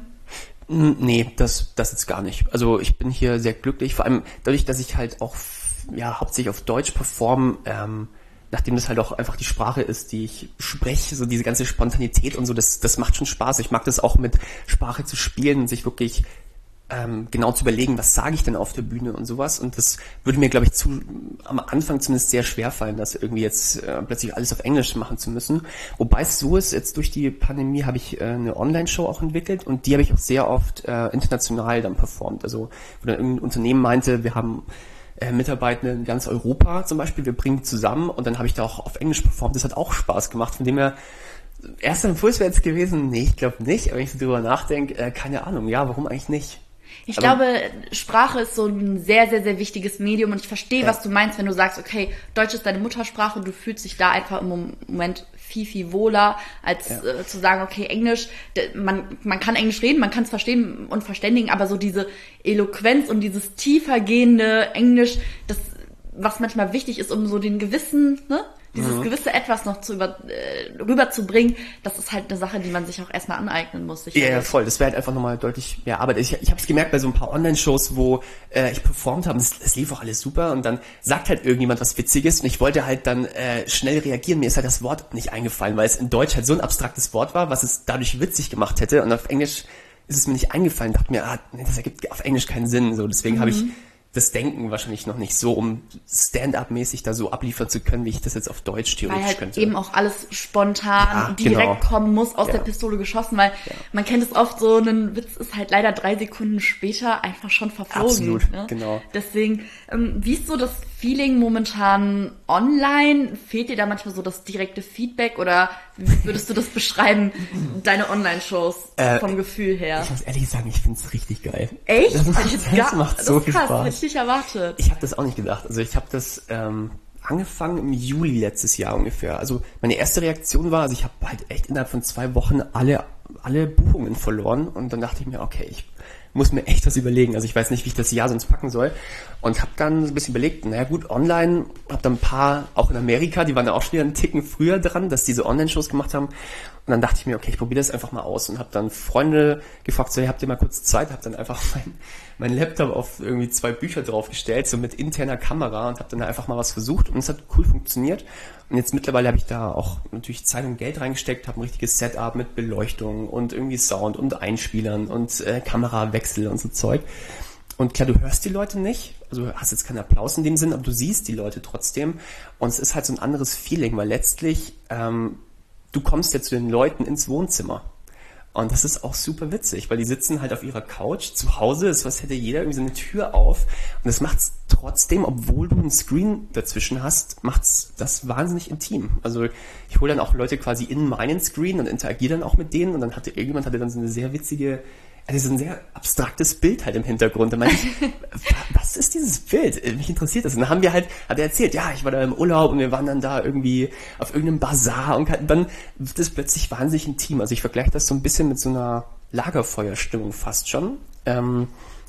Nee, das, das jetzt gar nicht. Also ich bin hier sehr glücklich, vor allem dadurch, dass ich halt auch ja hauptsächlich auf Deutsch performe, ähm, nachdem das halt auch einfach die Sprache ist, die ich spreche, so diese ganze Spontanität und so, das, das macht schon Spaß. Ich mag das auch mit Sprache zu spielen und sich wirklich ähm, genau zu überlegen, was sage ich denn auf der Bühne und sowas. Und das würde mir, glaube ich, zu, am Anfang zumindest sehr schwer fallen, das irgendwie jetzt äh, plötzlich alles auf Englisch machen zu müssen. Wobei es so ist, jetzt durch die Pandemie habe ich äh, eine Online-Show auch entwickelt und die habe ich auch sehr oft äh, international dann performt. Also wo dann irgendein Unternehmen meinte, wir haben äh, Mitarbeitende in ganz Europa zum Beispiel, wir bringen die zusammen und dann habe ich da auch auf Englisch performt. Das hat auch Spaß gemacht, von dem her erster Impuls wäre jetzt gewesen, nee, ich glaube nicht, aber wenn ich so drüber nachdenke, äh, keine Ahnung, ja, warum eigentlich nicht? Ich Aber, glaube, Sprache ist so ein sehr, sehr, sehr wichtiges Medium und ich verstehe, Ja. was du meinst, wenn du sagst, okay, Deutsch ist deine Muttersprache, du fühlst dich da einfach im Moment viel, viel wohler, als Ja. äh, zu sagen, okay, Englisch, d- man, man kann Englisch reden, man kann es verstehen und verständigen, aber so diese Eloquenz und dieses tiefergehende Englisch, das, was manchmal wichtig ist, um so den gewissen, ne, dieses Mhm. gewisse Etwas noch zu über, äh, rüberzubringen, das ist halt eine Sache, die man sich auch erstmal aneignen muss. Ja, ja, sicherlich. voll. Das wäre halt einfach nochmal deutlich mehr Arbeit. Ich, ich habe es gemerkt bei so ein paar Online-Shows, wo äh, ich performt habe, es, es lief auch alles super und dann sagt halt irgendjemand was Witziges und ich wollte halt dann äh, schnell reagieren. Mir ist halt das Wort nicht eingefallen, weil es in Deutsch halt so ein abstraktes Wort war, was es dadurch witzig gemacht hätte und auf Englisch ist es mir nicht eingefallen. Ich dachte mir, ah, nee, das ergibt auf Englisch keinen Sinn. So, deswegen Mhm. habe ich das Denken wahrscheinlich noch nicht so, um Stand-up-mäßig da so abliefern zu können, wie ich das jetzt auf Deutsch theoretisch Weil halt könnte. eben auch alles spontan Ja, direkt genau. kommen muss, aus Ja. der Pistole geschossen, weil man kennt es oft so, ein Witz ist halt leider drei Sekunden später einfach schon verflogen. Absolut, ne? genau. Deswegen, ähm, wie ist so das Feeling momentan online? Fehlt dir da manchmal so das direkte Feedback oder wie würdest du das beschreiben, deine Online-Shows Äh, vom Gefühl her? Ich muss ehrlich sagen, ich finde es richtig geil. Echt? Das Hätte macht, ich jetzt das gar- macht das so ist viel krass, Spaß. hätte ich nicht erwartet. Ich habe das auch nicht gedacht. Also ich habe das ähm, angefangen im Juli letztes Jahr ungefähr. Also meine erste Reaktion war, also ich habe halt echt innerhalb von zwei Wochen alle alle Buchungen verloren und dann dachte ich mir, okay, ich muss mir echt was überlegen. Also ich weiß nicht, wie ich das Jahr sonst packen soll und habe dann so ein bisschen überlegt, naja gut, online, habe dann ein paar, auch in Amerika, die waren da auch schon wieder einen Ticken früher dran, dass diese Online-Shows gemacht haben und dann dachte ich mir, okay, ich probiere das einfach mal aus und habe dann Freunde gefragt, so, hey, habt ihr mal kurz Zeit? Habe dann einfach mein, mein Laptop auf irgendwie zwei Bücher draufgestellt, so mit interner Kamera und habe dann einfach mal was versucht und es hat cool funktioniert und jetzt mittlerweile habe ich da auch natürlich Zeit und Geld reingesteckt, habe ein richtiges Setup mit Beleuchtung und irgendwie Sound und Einspielern und äh, Kamerawechsel und so Zeug. Und klar, du hörst die Leute nicht, also hast jetzt keinen Applaus in dem Sinn, aber du siehst die Leute trotzdem und es ist halt so ein anderes Feeling, weil letztlich ähm, du kommst ja zu den Leuten ins Wohnzimmer. Und das ist auch super witzig, weil die sitzen halt auf ihrer Couch zu Hause, ist was hätte jeder irgendwie so eine Tür auf. Und das macht's trotzdem, obwohl du einen Screen dazwischen hast, macht's das wahnsinnig intim. Also ich hole dann auch Leute quasi in meinen Screen und interagiere dann auch mit denen und dann hatte irgendjemand hatte dann so eine sehr witzige, also so ein sehr abstraktes Bild halt im Hintergrund. Da meinte ich, was ist dieses Bild? Mich interessiert das. Und dann haben wir halt, hat er erzählt, ja, ich war da im Urlaub und wir waren dann da irgendwie auf irgendeinem Bazar und dann wird es plötzlich wahnsinnig intim. Also ich vergleiche das so ein bisschen mit so einer Lagerfeuerstimmung fast schon. Ähm,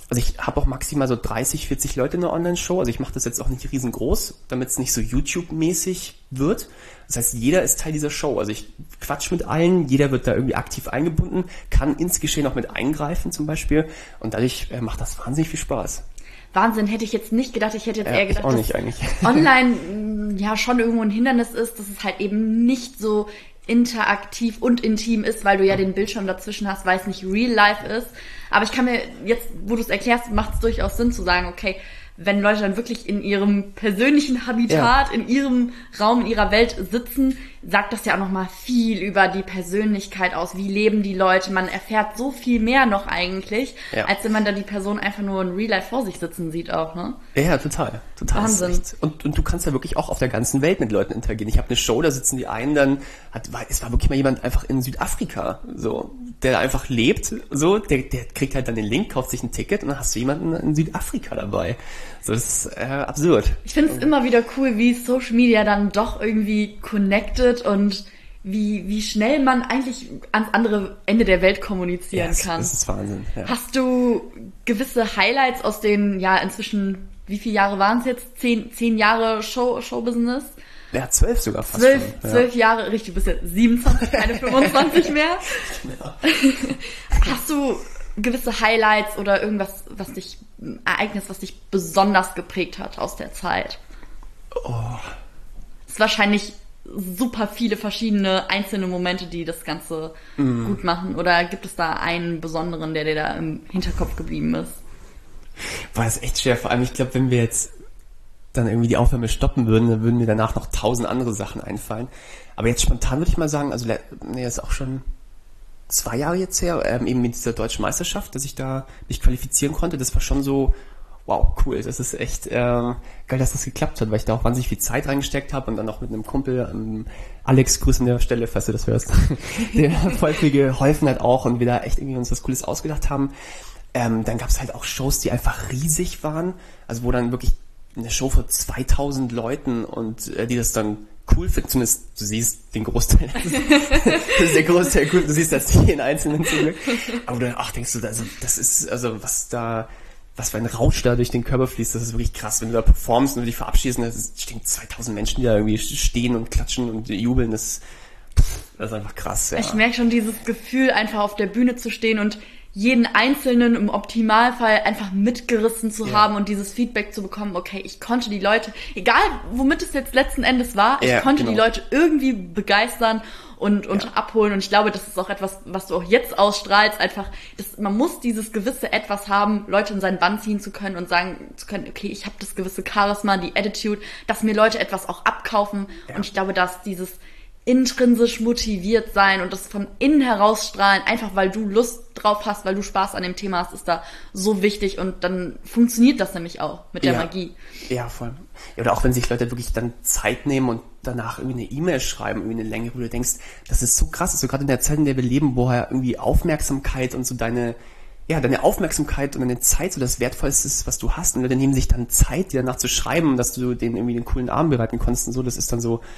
also ich habe auch maximal so dreißig, vierzig Leute in der Online-Show. Also ich mache das jetzt auch nicht riesengroß, damit es nicht so YouTube-mäßig wird. Das heißt, jeder ist Teil dieser Show. Also ich quatsch mit allen, jeder wird da irgendwie aktiv eingebunden, kann ins Geschehen auch mit eingreifen zum Beispiel. Und dadurch äh, macht das wahnsinnig viel Spaß. Wahnsinn, hätte ich jetzt nicht gedacht. Ich hätte jetzt Ja, eher gedacht, ich auch nicht, dass eigentlich. online mh, ja schon irgendwo ein Hindernis ist, dass es halt eben nicht so interaktiv und intim ist, weil du ja den Bildschirm dazwischen hast, weil es nicht real life ist. Aber ich kann mir jetzt, wo du es erklärst, macht es durchaus Sinn zu sagen, okay, wenn Leute dann wirklich in ihrem persönlichen Habitat, ja. in ihrem Raum, in ihrer Welt sitzen, sagt das ja auch nochmal viel über die Persönlichkeit aus. Wie leben die Leute? Man erfährt so viel mehr noch eigentlich, ja. als wenn man da die Person einfach nur in Real Life vor sich sitzen sieht auch, ne? Ja, total. Total. Wahnsinn. Und, und du kannst ja wirklich auch auf der ganzen Welt mit Leuten interagieren. Ich habe eine Show, da sitzen die einen dann, hat, war, es war wirklich mal jemand einfach in Südafrika, so, der da einfach lebt, so, der, der kriegt halt dann den Link, kauft sich ein Ticket und dann hast du jemanden in Südafrika dabei. So, das ist äh, absurd. Ich finde es immer wieder cool, wie Social Media dann doch irgendwie connected und wie, wie schnell man eigentlich ans andere Ende der Welt kommunizieren yes, kann. Das ist Wahnsinn. Ja. Hast du gewisse Highlights aus den, ja, inzwischen, wie viele Jahre waren es jetzt? Zehn, zehn Jahre Show, Showbusiness? Ja, zwölf sogar fast. Zwölf, schon. zwölf Ja. Jahre, richtig, du bist ja siebenundzwanzig, keine fünfundzwanzig mehr. Ja. Hast du gewisse Highlights oder irgendwas, was dich, ein Ereignis, was dich besonders geprägt hat aus der Zeit? Oh. Es ist wahrscheinlich super viele verschiedene einzelne Momente, die das Ganze mm. gut machen. Oder gibt es da einen besonderen, der dir da im Hinterkopf geblieben ist? War es echt schwer. Vor allem, ich glaube, wenn wir jetzt dann irgendwie die Aufnahme stoppen würden, dann würden mir danach noch tausend andere Sachen einfallen. Aber jetzt spontan würde ich mal sagen, also nee, das ist auch schon zwei Jahre jetzt her, ähm, eben mit dieser deutschen Meisterschaft, dass ich da mich qualifizieren konnte. Das war schon so, wow, cool. Das ist echt äh, geil, dass das geklappt hat, weil ich da auch wahnsinnig viel Zeit reingesteckt habe und dann auch mit einem Kumpel, ähm, Alex, Grüß an der Stelle, falls du das hörst, der voll viel geholfen hat auch und wir da echt irgendwie uns was Cooles ausgedacht haben. Ähm, dann gab es halt auch Shows, die einfach riesig waren, also wo dann wirklich eine Show vor zweitausend Leuten und äh, die das dann cool finden, zumindest du siehst den Großteil, das ist, das ist der Großteil cool, du siehst das jeden Einzelnen zum Glück, aber dann, ach, denkst du, also das ist, also was da, was für ein Rausch da durch den Körper fließt, das ist wirklich krass, wenn du da performst und du dich verabschiedest, da stehen zweitausend Menschen, die da irgendwie stehen und klatschen und jubeln, das, das ist einfach krass, ja. Ich merke schon dieses Gefühl, einfach auf der Bühne zu stehen und jeden Einzelnen im Optimalfall einfach mitgerissen zu ja. haben und dieses Feedback zu bekommen, okay, ich konnte die Leute, egal womit es jetzt letzten Endes war, ich ja, konnte genau. die Leute irgendwie begeistern und, und ja. abholen und ich glaube, das ist auch etwas, was du auch jetzt ausstrahlst, einfach, das, man muss dieses gewisse Etwas haben, Leute in seinen Bann ziehen zu können und sagen zu können, okay, ich habe das gewisse Charisma, die Attitude, dass mir Leute etwas auch abkaufen ja. und ich glaube, dass dieses intrinsisch motiviert sein und das von innen heraus strahlen, einfach weil du Lust drauf hast, weil du Spaß an dem Thema hast, ist da so wichtig und dann funktioniert das nämlich auch mit der ja. Magie. Ja, voll. Ja, oder auch wenn sich Leute wirklich dann Zeit nehmen und danach irgendwie eine E-Mail schreiben, irgendwie eine Länge, wo du denkst, das ist so krass, so gerade in der Zeit, in der wir leben, wo ja irgendwie Aufmerksamkeit und so deine, ja, deine Aufmerksamkeit und deine Zeit so das Wertvollste ist, was du hast und Leute nehmen sich dann Zeit, dir danach zu schreiben, dass du denen irgendwie den coolen Abend bereiten konntest und so, das ist dann so,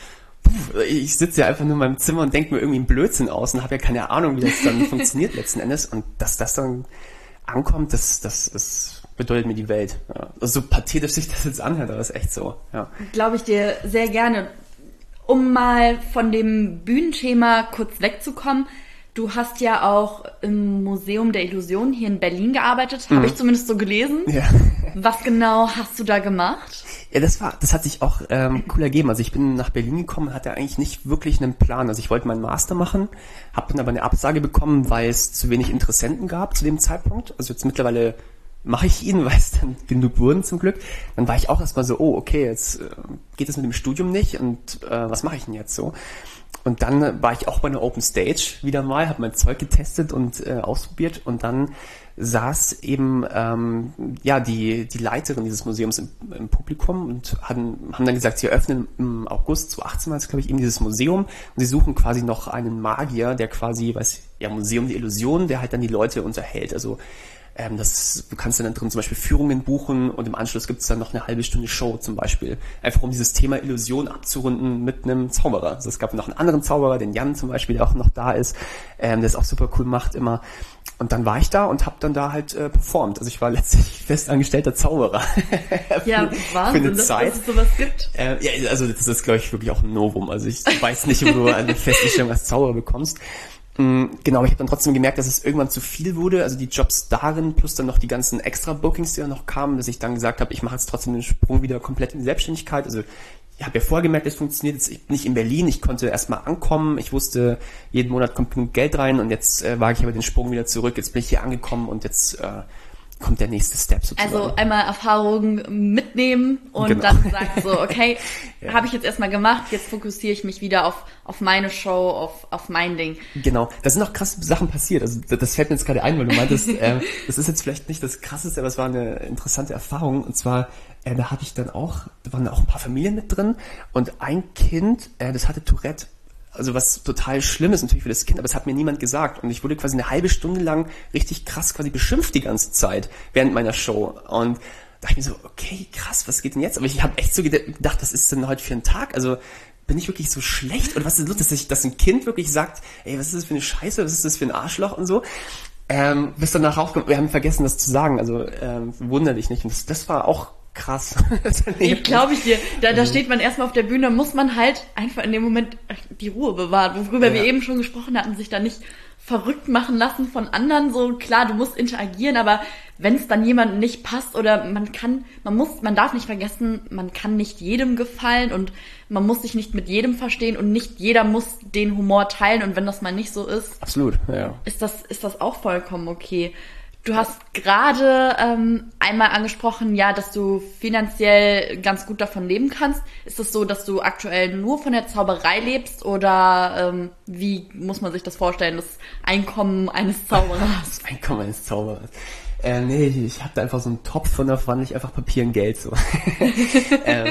ich sitze ja einfach nur in meinem Zimmer und denke mir irgendwie einen Blödsinn aus und habe ja keine Ahnung, wie das dann funktioniert letzten Endes. Und dass das dann ankommt, das, das, das bedeutet mir die Welt. Ja. Also so pathetisch sich das jetzt anhört, aber das ist echt so. Ja. Glaube ich dir sehr gerne. Um mal von dem Bühnenthema kurz wegzukommen, du hast ja auch im Museum der Illusion hier in Berlin gearbeitet, mhm. habe ich zumindest so gelesen. Ja. Was genau hast du da gemacht? Ja, das war, das hat sich auch ähm, cool ergeben. Also ich bin nach Berlin gekommen, hatte eigentlich nicht wirklich einen Plan. Also ich wollte meinen Master machen, habe dann aber eine Absage bekommen, weil es zu wenig Interessenten gab zu dem Zeitpunkt. Also jetzt mittlerweile mache ich ihn, weil es dann genug wurden zum Glück. Dann war ich auch erstmal so, oh, okay, jetzt äh, geht es mit dem Studium nicht und äh, was mache ich denn jetzt so? Und dann war ich auch bei einer Open Stage wieder mal, habe mein Zeug getestet und äh, ausprobiert und dann saß eben ähm, ja die die Leiterin dieses Museums im, im Publikum und hatten, haben dann gesagt, sie eröffnen im August zweitausendachtzehn, war es, glaube ich, eben dieses Museum und sie suchen quasi noch einen Magier, der quasi, weiß ja, Museum der Illusion, der halt dann die Leute unterhält. Also ähm, das, du kannst dann drin zum Beispiel Führungen buchen und im Anschluss gibt es dann noch eine halbe Stunde Show zum Beispiel. Einfach um dieses Thema Illusion abzurunden mit einem Zauberer. Also es gab noch einen anderen Zauberer, den Jan zum Beispiel, der auch noch da ist, ähm, der es auch super cool macht immer. und dann war ich da und habe dann da halt äh, performt. Also ich war letztlich festangestellter Zauberer. Ja, Wahnsinn, für eine dass, Zeit. dass es sowas gibt. Äh, ja, also das ist, glaube ich, wirklich auch ein Novum. Also ich weiß nicht, wo du eine Festanstellung als Zauberer bekommst. Mhm, genau, aber ich habe dann trotzdem gemerkt, dass es irgendwann zu viel wurde. Also die Jobs darin plus dann noch die ganzen Extra-Bookings, die dann noch kamen, dass ich dann gesagt habe, ich mache jetzt trotzdem den Sprung wieder komplett in die Selbstständigkeit. Also ich habe ja vorher gemerkt, es funktioniert. Jetzt, ich bin nicht in Berlin, ich konnte erstmal ankommen. Ich wusste, jeden Monat kommt genug Geld rein und jetzt äh, wage ich aber den Sprung wieder zurück. Jetzt bin ich hier angekommen und jetzt äh, kommt der nächste Step sozusagen. Also einmal Erfahrung mitnehmen und genau. Dann sagen so, okay, ja. Habe ich jetzt erstmal gemacht, jetzt fokussiere ich mich wieder auf auf meine Show, auf auf mein Ding. Genau, da sind auch krasse Sachen passiert. Also das fällt mir jetzt gerade ein, weil du meintest, äh, das ist jetzt vielleicht nicht das Krasseste, aber es war eine interessante Erfahrung. Und zwar, äh, da hatte ich dann auch, da waren auch ein paar Familien mit drin und ein Kind, äh, das hatte Tourette. Also was total schlimm ist natürlich für das Kind, aber es hat mir niemand gesagt. Und ich wurde quasi eine halbe Stunde lang richtig krass quasi beschimpft die ganze Zeit während meiner Show. Und da dachte ich mir so, okay, krass, was geht denn jetzt? Aber ich habe echt so gedacht, was ist denn heute für ein Tag? Also bin ich wirklich so schlecht? Oder was ist los, dass, ich, dass ein Kind wirklich sagt, ey, was ist das für eine Scheiße? Was ist das für ein Arschloch und so? Ähm, bis dann nachher aufgekommen, wir haben vergessen, das zu sagen. Also ähm, wunder dich nicht. Und das, das war auch krass. Ich glaube ich dir. Da, da steht man erstmal auf der Bühne, muss man halt einfach in dem Moment die Ruhe bewahren, worüber ja. wir eben schon gesprochen hatten, sich da nicht verrückt machen lassen von anderen. So klar, du musst interagieren, aber wenn es dann jemandem nicht passt oder man kann, man muss, man darf nicht vergessen, man kann nicht jedem gefallen und man muss sich nicht mit jedem verstehen und nicht jeder muss den Humor teilen und wenn das mal nicht so ist, absolut, ja. ist das ist das auch vollkommen okay. Du hast gerade ähm, einmal angesprochen, ja, dass du finanziell ganz gut davon leben kannst. Ist es so, dass du aktuell nur von der Zauberei lebst oder ähm, wie muss man sich das vorstellen, das Einkommen eines Zauberers? Das Einkommen eines Zauberers. Äh, nee, ich habe da einfach so einen Topf und da verwandle ich einfach Papier in Geld. So. ähm,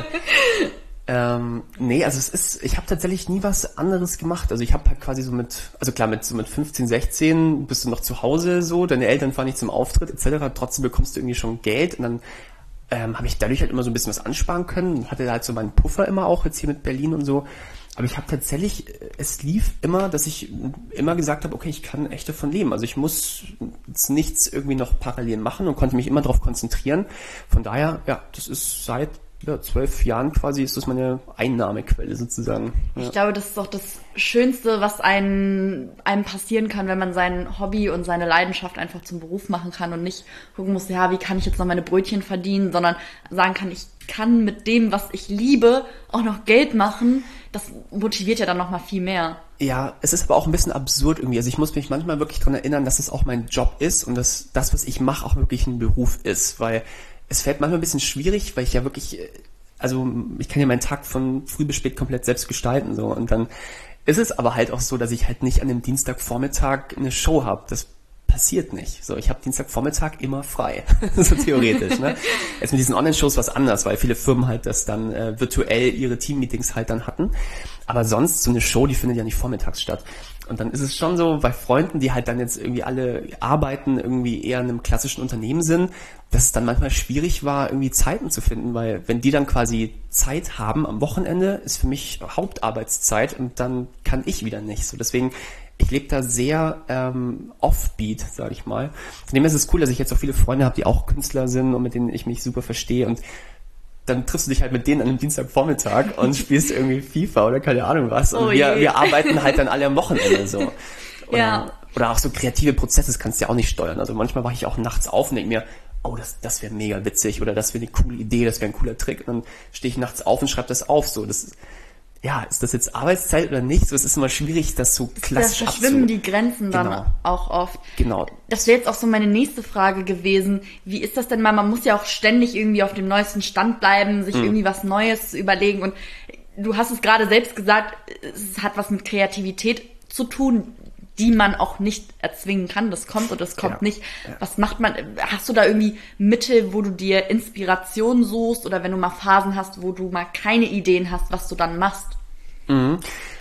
Ähm, nee, also es ist, ich habe tatsächlich nie was anderes gemacht. Also ich habe halt quasi so mit, also klar, mit so mit fünfzehn, sechzehn bist du noch zu Hause so, deine Eltern fahren nicht zum Auftritt et cetera. Trotzdem bekommst du irgendwie schon Geld und dann ähm, habe ich dadurch halt immer so ein bisschen was ansparen können. Hatte halt so meinen Puffer immer auch, jetzt hier mit Berlin und so. Aber ich habe tatsächlich, es lief immer, dass ich immer gesagt habe, okay, ich kann echt davon leben. Also ich muss jetzt nichts irgendwie noch parallel machen und konnte mich immer darauf konzentrieren. Von daher, ja, das ist seit ja, zwölf Jahren quasi ist das meine Einnahmequelle sozusagen. Ja. Ich glaube, das ist doch das Schönste, was einem, einem passieren kann, wenn man sein Hobby und seine Leidenschaft einfach zum Beruf machen kann und nicht gucken muss, ja, wie kann ich jetzt noch meine Brötchen verdienen, sondern sagen kann, ich kann mit dem, was ich liebe, auch noch Geld machen. Das motiviert ja dann noch mal viel mehr. Ja, es ist aber auch ein bisschen absurd irgendwie. Also ich muss mich manchmal wirklich daran erinnern, dass es auch mein Job ist und dass das, was ich mache, auch wirklich ein Beruf ist, weil es fällt manchmal ein bisschen schwierig, weil ich ja wirklich, also ich kann ja meinen Tag von früh bis spät komplett selbst gestalten so und dann ist es aber halt auch so, dass ich halt nicht an dem Dienstagvormittag eine Show habe. Das passiert nicht. So, ich habe Dienstagvormittag immer frei, so theoretisch. Ne? Jetzt mit diesen Online-Shows was anders, weil viele Firmen halt das dann äh, virtuell ihre Team-Meetings halt dann hatten. Aber sonst so eine Show, die findet ja nicht vormittags statt. Und dann ist es schon so, bei Freunden, die halt dann jetzt irgendwie alle arbeiten, irgendwie eher in einem klassischen Unternehmen sind, dass es dann manchmal schwierig war, irgendwie Zeiten zu finden, weil wenn die dann quasi Zeit haben am Wochenende, ist für mich Hauptarbeitszeit und dann kann ich wieder nicht. So, deswegen, ich lebe da sehr ähm, offbeat, sage ich mal. Von dem her ist es cool, dass ich jetzt auch viele Freunde habe, die auch Künstler sind und mit denen ich mich super verstehe und dann triffst du dich halt mit denen an einem Dienstagvormittag und spielst irgendwie FIFA oder keine Ahnung was. Und oh wir, wir arbeiten halt dann alle am Wochenende so. Oder, ja. oder auch so kreative Prozesse, das kannst du ja auch nicht steuern. Also manchmal wache ich auch nachts auf und denke mir, oh, das, das wäre mega witzig oder das wäre eine coole Idee, das wäre ein cooler Trick. Und dann stehe ich nachts auf und schreibe das auf. So, das ja, ist das jetzt Arbeitszeit oder nicht? So, es ist immer schwierig, das so klassisch abzu... Da verschwimmen die Grenzen dann genau. auch oft. Genau. Das wäre jetzt auch so meine nächste Frage gewesen. Wie ist das denn mal? Man muss ja auch ständig irgendwie auf dem neuesten Stand bleiben, sich mhm. irgendwie was Neues überlegen. Und du hast es gerade selbst gesagt, es hat was mit Kreativität zu tun, die man auch nicht erzwingen kann. Das kommt oder das kommt ja. nicht. Ja. Was macht man? Hast du da irgendwie Mittel, wo du dir Inspiration suchst oder wenn du mal Phasen hast, wo du mal keine Ideen hast, was du dann machst? Mhm.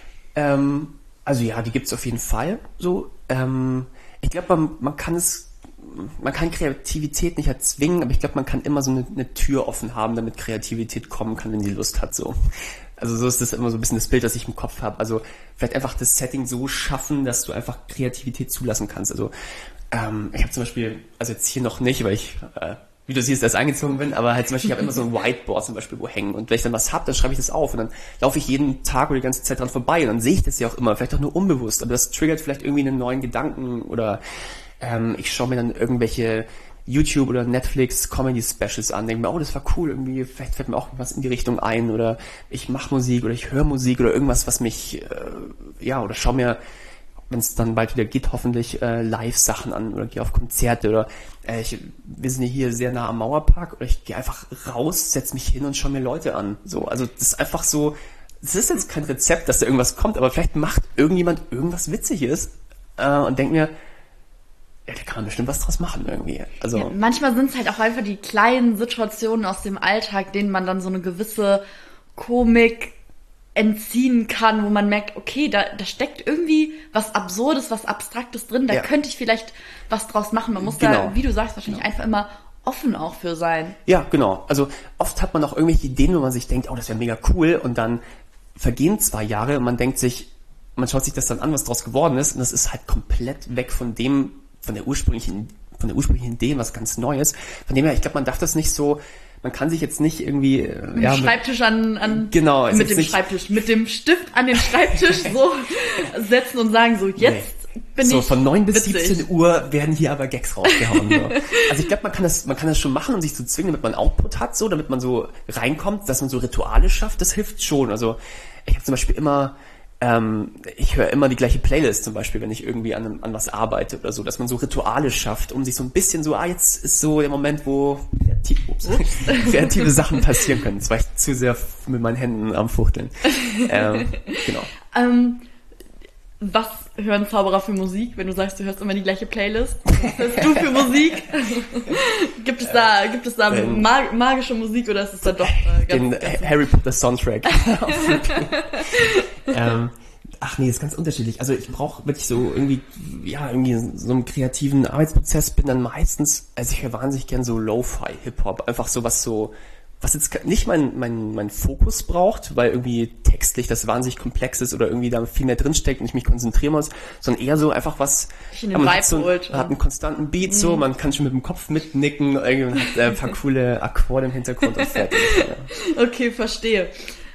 Ähm, also ja, die gibt's auf jeden Fall. So, ähm, ich glaube, man, man kann es, man kann Kreativität nicht erzwingen, aber ich glaube, man kann immer so eine, eine Tür offen haben, damit Kreativität kommen kann, wenn sie Lust hat. So. Also so ist das immer so ein bisschen das Bild, das ich im Kopf habe. Also vielleicht einfach das Setting so schaffen, dass du einfach Kreativität zulassen kannst. Also Ähm, ich habe zum Beispiel, also jetzt hier noch nicht, weil ich, äh, wie du siehst, erst eingezogen bin, aber halt zum Beispiel, ich habe immer so ein Whiteboard zum Beispiel wo hängen und wenn ich dann was hab, dann schreibe ich das auf und dann laufe ich jeden Tag oder die ganze Zeit dran vorbei und dann sehe ich das ja auch immer, vielleicht auch nur unbewusst, aber das triggert vielleicht irgendwie einen neuen Gedanken oder ähm, ich schaue mir dann irgendwelche YouTube oder Netflix Comedy Specials an, denke mir, oh, das war cool, irgendwie, vielleicht fällt mir auch was in die Richtung ein oder ich mache Musik oder ich höre Musik oder irgendwas, was mich, äh, ja, oder schau mir, wenn es dann bald wieder geht, hoffentlich äh, Live-Sachen an oder gehe auf Konzerte oder äh, ich, wir sind hier sehr nah am Mauerpark oder ich gehe einfach raus, setz mich hin und schau mir Leute an. So, also das ist einfach so, es ist jetzt kein Rezept, dass da irgendwas kommt, aber vielleicht macht irgendjemand irgendwas Witziges äh, und denkt mir, ja, da kann man bestimmt was draus machen irgendwie. Also ja, manchmal sind es halt auch einfach die kleinen Situationen aus dem Alltag, denen man dann so eine gewisse Komik entziehen kann, wo man merkt, okay, da, da steckt irgendwie was Absurdes, was Abstraktes drin, da ja. könnte ich vielleicht was draus machen. Man muss genau. da, wie du sagst, wahrscheinlich genau. einfach immer offen auch für sein. Ja, genau. Also oft hat man auch irgendwelche Ideen, wo man sich denkt, oh, das wäre mega cool und dann vergehen zwei Jahre und man denkt sich, man schaut sich das dann an, was draus geworden ist und das ist halt komplett weg von dem, von der ursprünglichen, von der ursprünglichen Idee, was ganz Neues. Von dem her, ich glaube, man darf das nicht so, man kann sich jetzt nicht irgendwie, mit ja, Schreibtisch an, an, genau, mit dem Schreibtisch, mit dem Stift an den Schreibtisch so setzen und sagen so, jetzt nee. bin so, ich So von neun bis witzig. siebzehn Uhr werden hier aber Gags rausgehauen. So. Also ich glaube, man kann das, man kann das schon machen und sich so zwingen, damit man Output hat, so, damit man so reinkommt, dass man so Rituale schafft, das hilft schon. Also ich habe zum Beispiel immer, Ähm, ich höre immer die gleiche Playlist zum Beispiel, wenn ich irgendwie an, an was arbeite oder so, dass man so Rituale schafft, um sich so ein bisschen so, ah, jetzt ist so der Moment, wo kreativ, ups, kreative Sachen passieren können. Jetzt war ich zu sehr mit meinen Händen am Fuchteln. Ähm, genau. Ähm, was hören Zauberer für Musik, wenn du sagst, du hörst immer die gleiche Playlist? Was hörst du für Musik? gibt es da, gibt es da ähm, mag, magische Musik oder ist es da doch äh, ganz, den ganz Harry Potter Soundtrack. ähm, ach nee, ist ganz unterschiedlich. Also ich brauche wirklich so irgendwie, ja, irgendwie so einen kreativen Arbeitsprozess, bin dann meistens, also ich höre wahnsinnig gern so Lo-Fi Hip-Hop, einfach so was so, was jetzt nicht mein, mein, mein Fokus braucht, weil irgendwie textlich das wahnsinnig komplex ist oder irgendwie da viel mehr drinsteckt und ich mich konzentrieren muss, sondern eher so einfach was, in den man hat, so, holt, hat einen konstanten Beat, mhm. so, man kann schon mit dem Kopf mitnicken, irgendwie hat äh, ein paar coole Akkorde im Hintergrund und fertig. Ja. Okay, verstehe.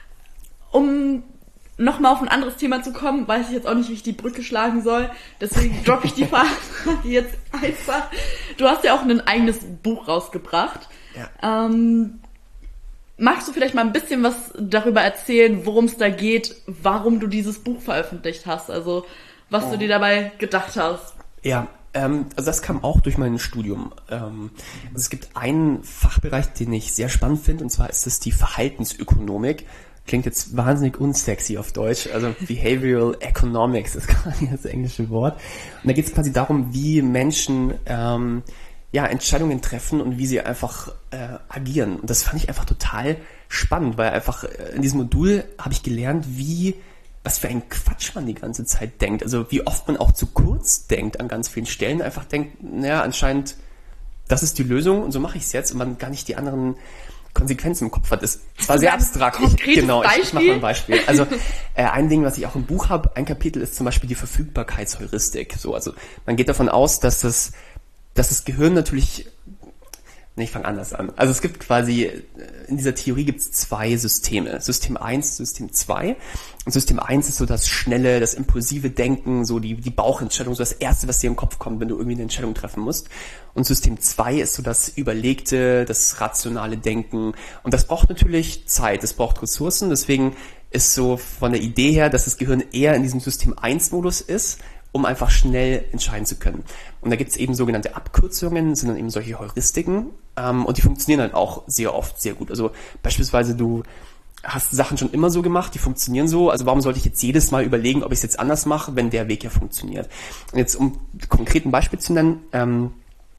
Um nochmal auf ein anderes Thema zu kommen, weiß ich jetzt auch nicht, wie ich die Brücke schlagen soll, deswegen droppe ich die Frage jetzt einfach. Du hast ja auch ein eigenes Buch rausgebracht. Ja. Ähm, Magst du vielleicht mal ein bisschen was darüber erzählen, worum es da geht, warum du dieses Buch veröffentlicht hast? Also, was oh. du dir dabei gedacht hast? Ja, ähm, also das kam auch durch mein Studium. Ähm, also es gibt einen Fachbereich, den ich sehr spannend finde, und zwar ist es die Verhaltensökonomik. Klingt jetzt wahnsinnig unsexy auf Deutsch. Also Behavioral Economics ist quasi das englische Wort. Und da geht es quasi darum, wie Menschen ähm, ja, Entscheidungen treffen und wie sie einfach äh, agieren. Und das fand ich einfach total spannend, weil einfach äh, in diesem Modul habe ich gelernt, wie, was für ein Quatsch man die ganze Zeit denkt. Also wie oft man auch zu kurz denkt an ganz vielen Stellen, einfach denkt, naja, anscheinend, das ist die Lösung und so mache ich es jetzt und man gar nicht die anderen Konsequenzen im Kopf hat. Das war sehr abstrakt. Ich, genau, ich, ich mache mal ein Beispiel. Also äh, ein Ding, was ich auch im Buch habe, ein Kapitel ist zum Beispiel die Verfügbarkeitsheuristik. So, also man geht davon aus, dass das dass das Gehirn natürlich, ne, ich fange anders an. Also es gibt quasi, in dieser Theorie gibt es zwei Systeme. System eins, System zwei. Und System eins ist so das schnelle, das impulsive Denken, so die, die Bauchentscheidung, so das Erste, was dir im Kopf kommt, wenn du irgendwie eine Entscheidung treffen musst. Und System zwei ist so das überlegte, das rationale Denken. Und das braucht natürlich Zeit, das braucht Ressourcen. Deswegen ist so von der Idee her, dass das Gehirn eher in diesem System eins Modus ist, um einfach schnell entscheiden zu können. Und da gibt es eben sogenannte Abkürzungen, sind dann eben solche Heuristiken, ähm, und die funktionieren halt auch sehr oft sehr gut. Also beispielsweise du hast Sachen schon immer so gemacht, die funktionieren so, also warum sollte ich jetzt jedes Mal überlegen, ob ich es jetzt anders mache, wenn der Weg ja funktioniert. Und jetzt um konkret ein Beispiel zu nennen, ähm,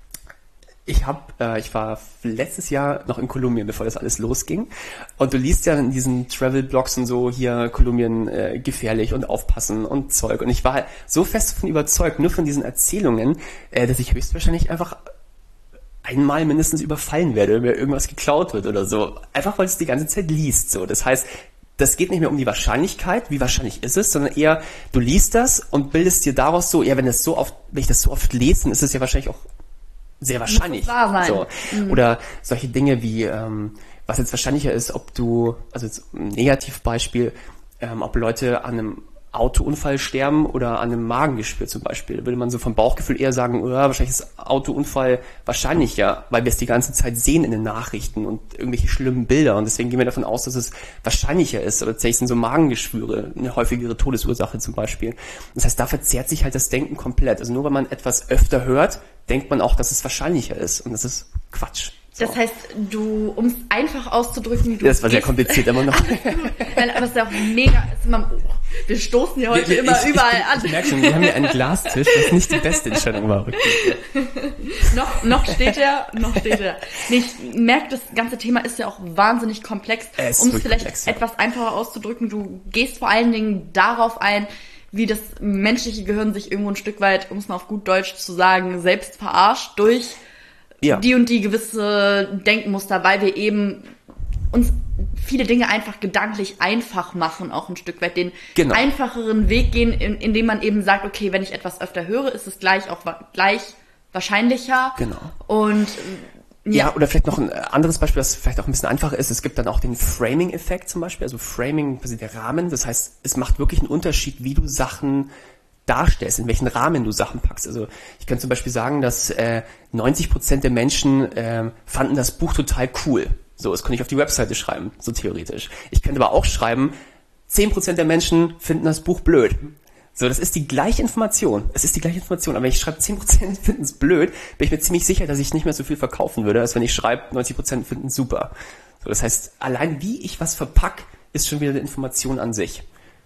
Ich hab, äh, ich war letztes Jahr noch in Kolumbien, bevor das alles losging. Und du liest ja in diesen Travel-Blogs und so, hier Kolumbien äh, gefährlich und aufpassen und Zeug. Und ich war so fest davon überzeugt, nur von diesen Erzählungen, äh, dass ich höchstwahrscheinlich einfach einmal mindestens überfallen werde, wenn mir irgendwas geklaut wird oder so. Einfach weil es die ganze Zeit liest. So, das heißt, das geht nicht mehr um die Wahrscheinlichkeit, wie wahrscheinlich ist es, sondern eher, du liest das und bildest dir daraus so, ja, wenn das so oft, wenn ich das so oft lese, dann ist es ja wahrscheinlich auch sehr wahrscheinlich. Muss wahr sein. So. Mhm. Oder solche Dinge wie, ähm, was jetzt wahrscheinlicher ist, ob du, also jetzt ein Negativbeispiel, ähm, ob Leute an einem Autounfall sterben oder an einem Magengeschwür zum Beispiel. Da würde man so vom Bauchgefühl eher sagen, oh, wahrscheinlich ist Autounfall wahrscheinlicher, weil wir es die ganze Zeit sehen in den Nachrichten und irgendwelche schlimmen Bilder. Und deswegen gehen wir davon aus, dass es wahrscheinlicher ist. Oder tatsächlich sind so Magengeschwüre eine häufigere Todesursache zum Beispiel. Das heißt, da verzerrt sich halt das Denken komplett. Also nur wenn man etwas öfter hört, denkt man auch, dass es wahrscheinlicher ist. Und das ist Quatsch. So. Das heißt, du, um es einfach auszudrücken, du das war sehr kompliziert immer noch. Nein, aber es ist ja auch mega, ist immer, oh, wir stoßen hier heute ich, immer ich, überall ich, an. Ich merke schon, wir haben hier einen Glastisch, was nicht die beste Entscheidung war. noch, noch steht er, noch steht er. Nee, ich merke, das ganze Thema ist ja auch wahnsinnig komplex. Es um es vielleicht komplex, ja. etwas einfacher auszudrücken, du gehst vor allen Dingen darauf ein, wie das menschliche Gehirn sich irgendwo ein Stück weit, um es mal auf gut Deutsch zu sagen, selbst verarscht durch ja. die und die gewisse Denkmuster, weil wir eben uns viele Dinge einfach gedanklich einfach machen, auch ein Stück weit den genau. einfacheren Weg gehen, in, indem man eben sagt, okay, wenn ich etwas öfter höre, ist es gleich auch gleich wahrscheinlicher. Genau. Und ja. ja, oder vielleicht noch ein anderes Beispiel, das vielleicht auch ein bisschen einfacher ist. Es gibt dann auch den Framing-Effekt zum Beispiel, also Framing, quasi der Rahmen. Das heißt, es macht wirklich einen Unterschied, wie du Sachen darstellst, in welchen Rahmen du Sachen packst. Also ich kann zum Beispiel sagen, dass äh, neunzig Prozent der Menschen äh, fanden das Buch total cool. So, das könnte ich auf die Webseite schreiben, so theoretisch. Ich könnte aber auch schreiben, zehn Prozent der Menschen finden das Buch blöd. So, das ist die gleiche Information. Es ist die gleiche Information. Aber wenn ich schreibe, zehn Prozent finden es blöd, bin ich mir ziemlich sicher, dass ich nicht mehr so viel verkaufen würde, als wenn ich schreibe, neunzig Prozent finden es super. So, das heißt, allein wie ich was verpack, ist schon wieder eine Information an sich.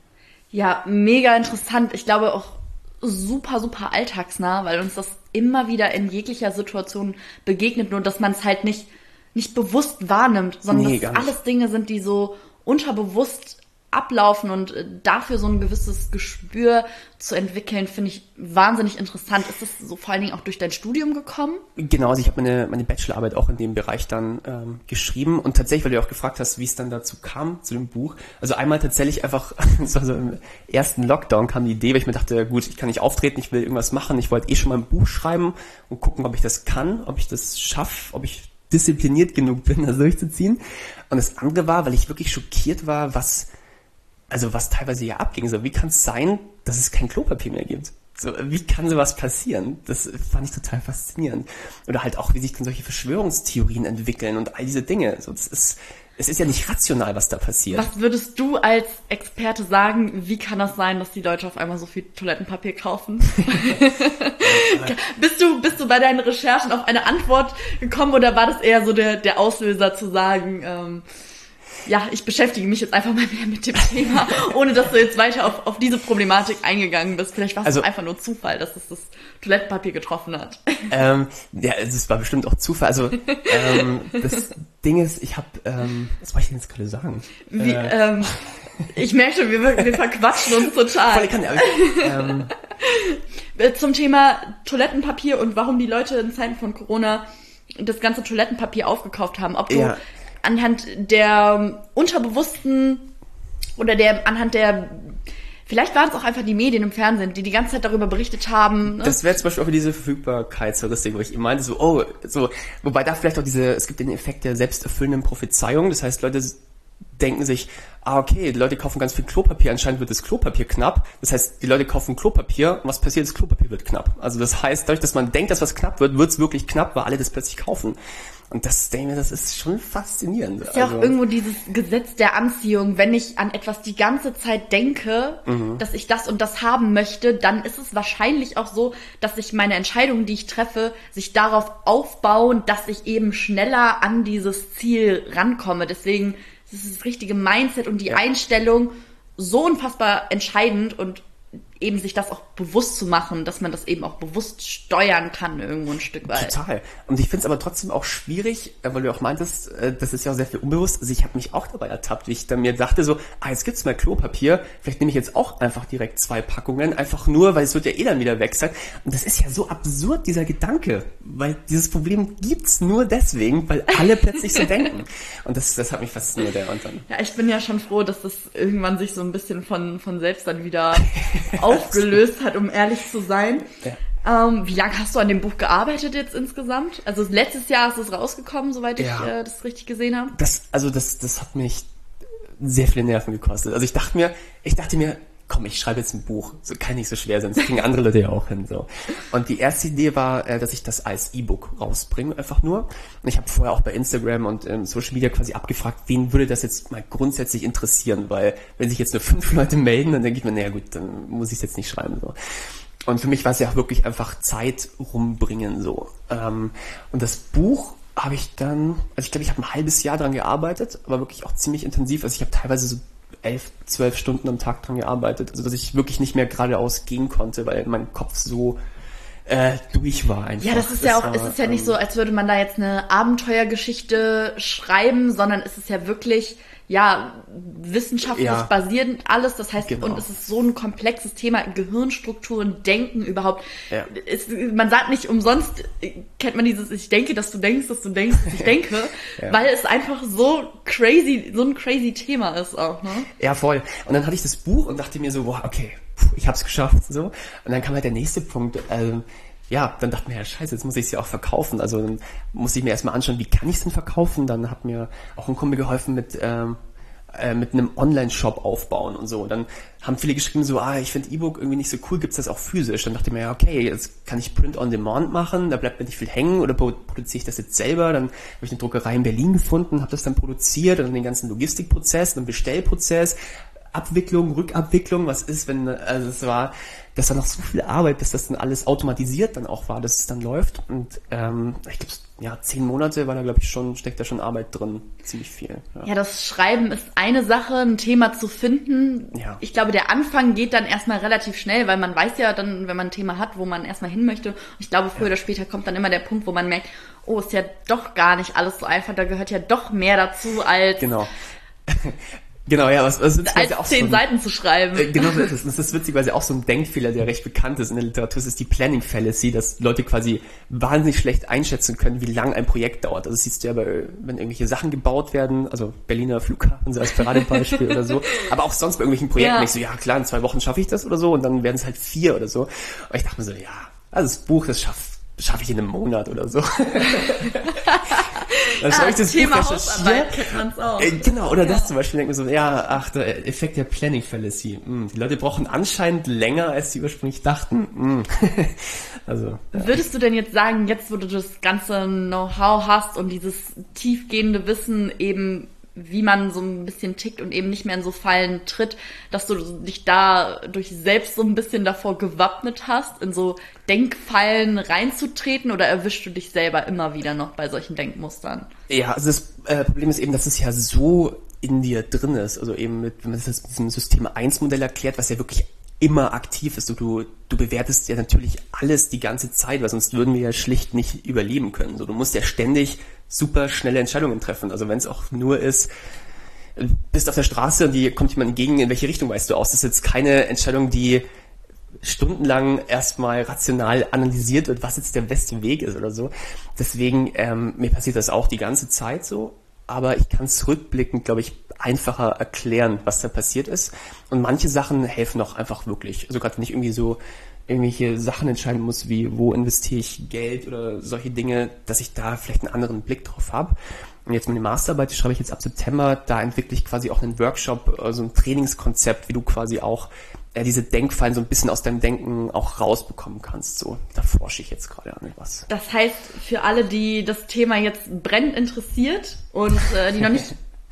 Ja, mega interessant. Ich glaube auch super, super alltagsnah, weil uns das immer wieder in jeglicher Situation begegnet, nur dass man es halt nicht, nicht bewusst wahrnimmt, sondern nee, dass es alles Dinge sind, die so unterbewusst ablaufen und dafür so ein gewisses Gespür zu entwickeln, finde ich wahnsinnig interessant. Ist das so vor allen Dingen auch durch dein Studium gekommen? Genau, also ich habe meine, meine Bachelorarbeit auch in dem Bereich dann ähm, geschrieben und tatsächlich, weil du auch gefragt hast, wie es dann dazu kam, zu dem Buch. Also einmal tatsächlich einfach, das war so im ersten Lockdown kam die Idee, weil ich mir dachte, gut, ich kann nicht auftreten, ich will irgendwas machen. Ich wollte eh schon mal ein Buch schreiben und gucken, ob ich das kann, ob ich das schaffe, ob ich diszipliniert genug bin, das durchzuziehen. Und das andere war, weil ich wirklich schockiert war, was Also was teilweise ja abging, so wie kann es sein, dass es kein Klopapier mehr gibt? So, wie kann sowas passieren? Das fand ich total faszinierend. Oder halt auch, wie sich dann solche Verschwörungstheorien entwickeln und all diese Dinge. So, das ist, es ist ja nicht rational, was da passiert. Was würdest du als Experte sagen, wie kann das sein, dass die Leute auf einmal so viel Toilettenpapier kaufen? bist du, bist du bei deinen Recherchen auf eine Antwort gekommen oder war das eher so der, der Auslöser zu sagen, ähm, ja, ich beschäftige mich jetzt einfach mal mehr mit dem Thema, ohne dass du jetzt weiter auf, auf diese Problematik eingegangen bist. Vielleicht war es also, einfach nur Zufall, dass es das Toilettenpapier getroffen hat. Ähm, ja, es war bestimmt auch Zufall. Also ähm, das Ding ist, ich habe, ähm, was wollte ich denn jetzt gerade sagen? Wie, äh, ähm, ich merke schon, wir, wir verquatschen uns total. Voll, kann, ähm, Zum Thema Toilettenpapier und warum die Leute in Zeiten von Corona das ganze Toilettenpapier aufgekauft haben. Ob du ja. anhand der unterbewussten oder der anhand der, vielleicht waren es auch einfach die Medien im Fernsehen, die die ganze Zeit darüber berichtet haben. Ne? Das wäre zum Beispiel auch diese Verfügbarkeitsheuristik, wo ich eben meinte, so, oh, so, wobei da vielleicht auch diese, es gibt den Effekt der selbsterfüllenden Prophezeiung, das heißt, Leute denken sich, ah, okay, die Leute kaufen ganz viel Klopapier, anscheinend wird das Klopapier knapp, das heißt, die Leute kaufen Klopapier und was passiert, das Klopapier wird knapp. Also das heißt, dadurch, dass man denkt, dass was knapp wird, wird es wirklich knapp, weil alle das plötzlich kaufen. Und das, denke ich mir, das ist schon faszinierend. Das ist ja also, auch irgendwo dieses Gesetz der Anziehung. Wenn ich an etwas die ganze Zeit denke, mhm. dass ich das und das haben möchte, dann ist es wahrscheinlich auch so, dass sich meine Entscheidungen, die ich treffe, sich darauf aufbauen, dass ich eben schneller an dieses Ziel rankomme. Deswegen ist das richtige Mindset und die ja. Einstellung so unfassbar entscheidend und eben sich das auch bewusst zu machen, dass man das eben auch bewusst steuern kann irgendwo ein Stück weit. Total. Und ich finde es aber trotzdem auch schwierig, weil du auch meintest, das ist ja auch sehr viel unbewusst. Also ich habe mich auch dabei ertappt, wie ich dann mir dachte so, ah, jetzt gibt's mal Klopapier, vielleicht nehme ich jetzt auch einfach direkt zwei Packungen, einfach nur, weil es wird ja eh dann wieder weg sein. Und das ist ja so absurd, dieser Gedanke, weil dieses Problem gibt's nur deswegen, weil alle plötzlich so denken. Und das, das hat mich fasziniert. Und dann ja, ich bin ja schon froh, dass das irgendwann sich so ein bisschen von, von selbst dann wieder aufgelöst hat, um ehrlich zu sein. Ja. Ähm, wie lange hast du an dem Buch gearbeitet jetzt insgesamt? Also letztes Jahr ist es rausgekommen, soweit ja. ich äh, das richtig gesehen habe. Das, also das, das hat mich sehr viele Nerven gekostet. Also ich dachte mir, ich dachte mir, komm, ich schreibe jetzt ein Buch. So kann nicht so schwer sein. Das kriegen andere Leute ja auch hin. So. Und die erste Idee war, dass ich das als E-Book rausbringe, einfach nur. Und ich habe vorher auch bei Instagram und ähm, Social Media quasi abgefragt, wen würde das jetzt mal grundsätzlich interessieren? Weil wenn sich jetzt nur fünf Leute melden, dann denke ich mir, naja gut, dann muss ich es jetzt nicht schreiben. So. Und für mich war es ja auch wirklich einfach Zeit rumbringen. So. Ähm, und das Buch habe ich dann, also ich glaube, ich habe ein halbes Jahr dran gearbeitet, aber wirklich auch ziemlich intensiv. Also ich habe teilweise so elf, zwölf Stunden am Tag dran gearbeitet, also dass ich wirklich nicht mehr geradeaus gehen konnte, weil mein Kopf so äh, durch war einfach. Ja, das ist das ja auch, war, es ist ja nicht ähm, so, als würde man da jetzt eine Abenteuergeschichte schreiben, sondern es ist ja wirklich, ja, wissenschaftlich ja, basierend alles, das heißt, genau. Und es ist so ein komplexes Thema, Gehirnstrukturen, Denken überhaupt. Ja. Es, man sagt nicht umsonst, kennt man dieses, ich denke, dass du denkst, dass du denkst, dass ich denke, ja. Weil es einfach so crazy, so ein crazy Thema ist auch, ne? Ja, voll. Und dann hatte ich das Buch und dachte mir so, boah, okay, ich hab's geschafft, so. Und dann kam halt der nächste Punkt, ähm, ja, dann dachte mir, ja scheiße, jetzt muss ich es ja auch verkaufen. Also dann muss ich mir erstmal anschauen, wie kann ich es denn verkaufen. Dann hat mir auch ein Kumpel geholfen mit ähm, äh, mit einem Online-Shop aufbauen und so. Und dann haben viele geschrieben so, ah, ich finde E-Book irgendwie nicht so cool, gibt's das auch physisch? Dann dachte ich mir, ja okay, jetzt kann ich Print on Demand machen, da bleibt mir nicht viel hängen, oder produziere ich das jetzt selber? Dann habe ich eine Druckerei in Berlin gefunden, habe das dann produziert und dann den ganzen Logistikprozess, den Bestellprozess, Abwicklung, Rückabwicklung, was ist, wenn, also es war, das war noch so viel Arbeit, bis das dann alles automatisiert dann auch war, dass es dann läuft. Und ähm, ich glaube, ja, zehn Monate war da, glaube ich, schon, steckt da schon Arbeit drin, ziemlich viel. Ja. ja, das Schreiben ist eine Sache, ein Thema zu finden. Ja. Ich glaube, der Anfang geht dann erstmal relativ schnell, weil man weiß ja dann, wenn man ein Thema hat, wo man erstmal hin möchte. Und ich glaube, früher ja. oder später kommt dann immer der Punkt, wo man merkt, oh, ist ja doch gar nicht alles so einfach, da gehört ja doch mehr dazu als... Genau. Genau, ja, was, was als auch zehn so ein, Seiten zu schreiben. Äh, genau so ist es. Und das ist witzigerweise auch so ein Denkfehler, der recht bekannt ist in der Literatur. Das ist die Planning Fallacy, dass Leute quasi wahnsinnig schlecht einschätzen können, wie lang ein Projekt dauert. Also das siehst du ja, bei, wenn irgendwelche Sachen gebaut werden, also Berliner Flughafen so als Paradebeispiel oder so, aber auch sonst bei irgendwelchen Projekten, ja. Ich so, ja klar, in zwei Wochen schaffe ich das oder so, und dann werden es halt vier oder so. Und ich dachte mir so, ja, also das Buch, das schafft schaffe ich in einem Monat oder so. Dann ah, ich das Thema Buch Hausarbeit kennt man's auch. Äh, genau, oder ja. das zum Beispiel, denke ich mir so, ja, ach, der Effekt der Planning Fallacy. Hm, die Leute brauchen anscheinend länger, als sie ursprünglich dachten. Hm. Also, ja. Würdest du denn jetzt sagen, jetzt wo du das ganze Know-how hast und dieses tiefgehende Wissen eben, wie man so ein bisschen tickt und eben nicht mehr in so Fallen tritt, dass du dich da durch selbst so ein bisschen davor gewappnet hast, in so Denkfallen reinzutreten, oder erwischst du dich selber immer wieder noch bei solchen Denkmustern? Ja, also das äh, Problem ist eben, dass es ja so in dir drin ist, also eben mit, wenn man das mit diesem System eins Modell erklärt, was ja wirklich immer aktiv ist. Du, du bewertest ja natürlich alles die ganze Zeit, weil sonst würden wir ja schlicht nicht überleben können. So, du musst ja ständig super schnelle Entscheidungen treffen. Also wenn es auch nur ist, bist auf der Straße und die kommt jemand entgegen, in welche Richtung weißt du aus? Das ist jetzt keine Entscheidung, die stundenlang erstmal rational analysiert wird, was jetzt der beste Weg ist oder so. Deswegen, ähm, mir passiert das auch die ganze Zeit so. Aber ich kann es rückblickend, glaube ich, einfacher erklären, was da passiert ist. Und manche Sachen helfen auch einfach wirklich. Also gerade wenn ich irgendwie so irgendwelche Sachen entscheiden muss, wie wo investiere ich Geld oder solche Dinge, dass ich da vielleicht einen anderen Blick drauf habe. Und jetzt meine Masterarbeit, die schreibe ich jetzt ab September, da entwickle ich quasi auch einen Workshop, also ein Trainingskonzept, wie du quasi auch äh, diese Denkfallen so ein bisschen aus deinem Denken auch rausbekommen kannst. So, da forsche ich jetzt gerade an etwas. Das heißt, für alle, die das Thema jetzt brennend interessiert und äh, die noch nicht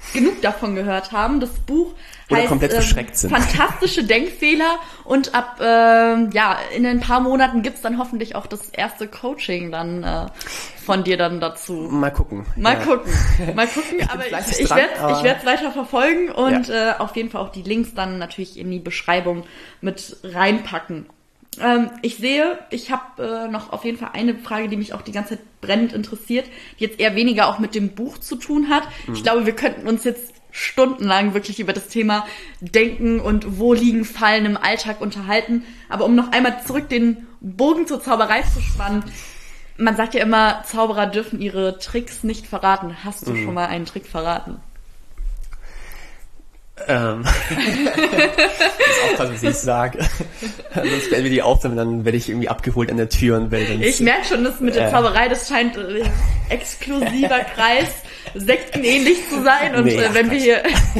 genug davon gehört haben. Das Buch Oder heißt komplett ähm, verschreckt sind. Fantastische Denkfehler und ab ähm, ja in ein paar Monaten gibt's dann hoffentlich auch das erste Coaching dann äh, von dir dann dazu. Mal gucken. Mal ja. gucken, mal gucken, ich aber ich, ich dran, werde aber... ich werde es weiter verfolgen und ja. äh, auf jeden Fall auch die Links dann natürlich in die Beschreibung mit reinpacken. Ähm, ich sehe, ich habe äh, noch auf jeden Fall eine Frage, die mich auch die ganze Zeit brennend interessiert, die jetzt eher weniger auch mit dem Buch zu tun hat. Mhm. Ich glaube, wir könnten uns jetzt stundenlang wirklich über das Thema Denken und wo liegen Fallen im Alltag unterhalten. Aber um noch einmal zurück den Bogen zur Zauberei zu spannen, man sagt ja immer, Zauberer dürfen ihre Tricks nicht verraten. Hast du mhm. schon mal einen Trick verraten? Ähm. Ich muss aufpassen, was ich sage. Sonst werden wir die Aufnahme, dann werde ich irgendwie abgeholt an der Tür und werde dann... Ich merke schon, dass mit der äh, Zauberei, das scheint äh, exklusiver Kreis, sektenähnlich zu sein. Und nee, äh, wenn ach, wir hier...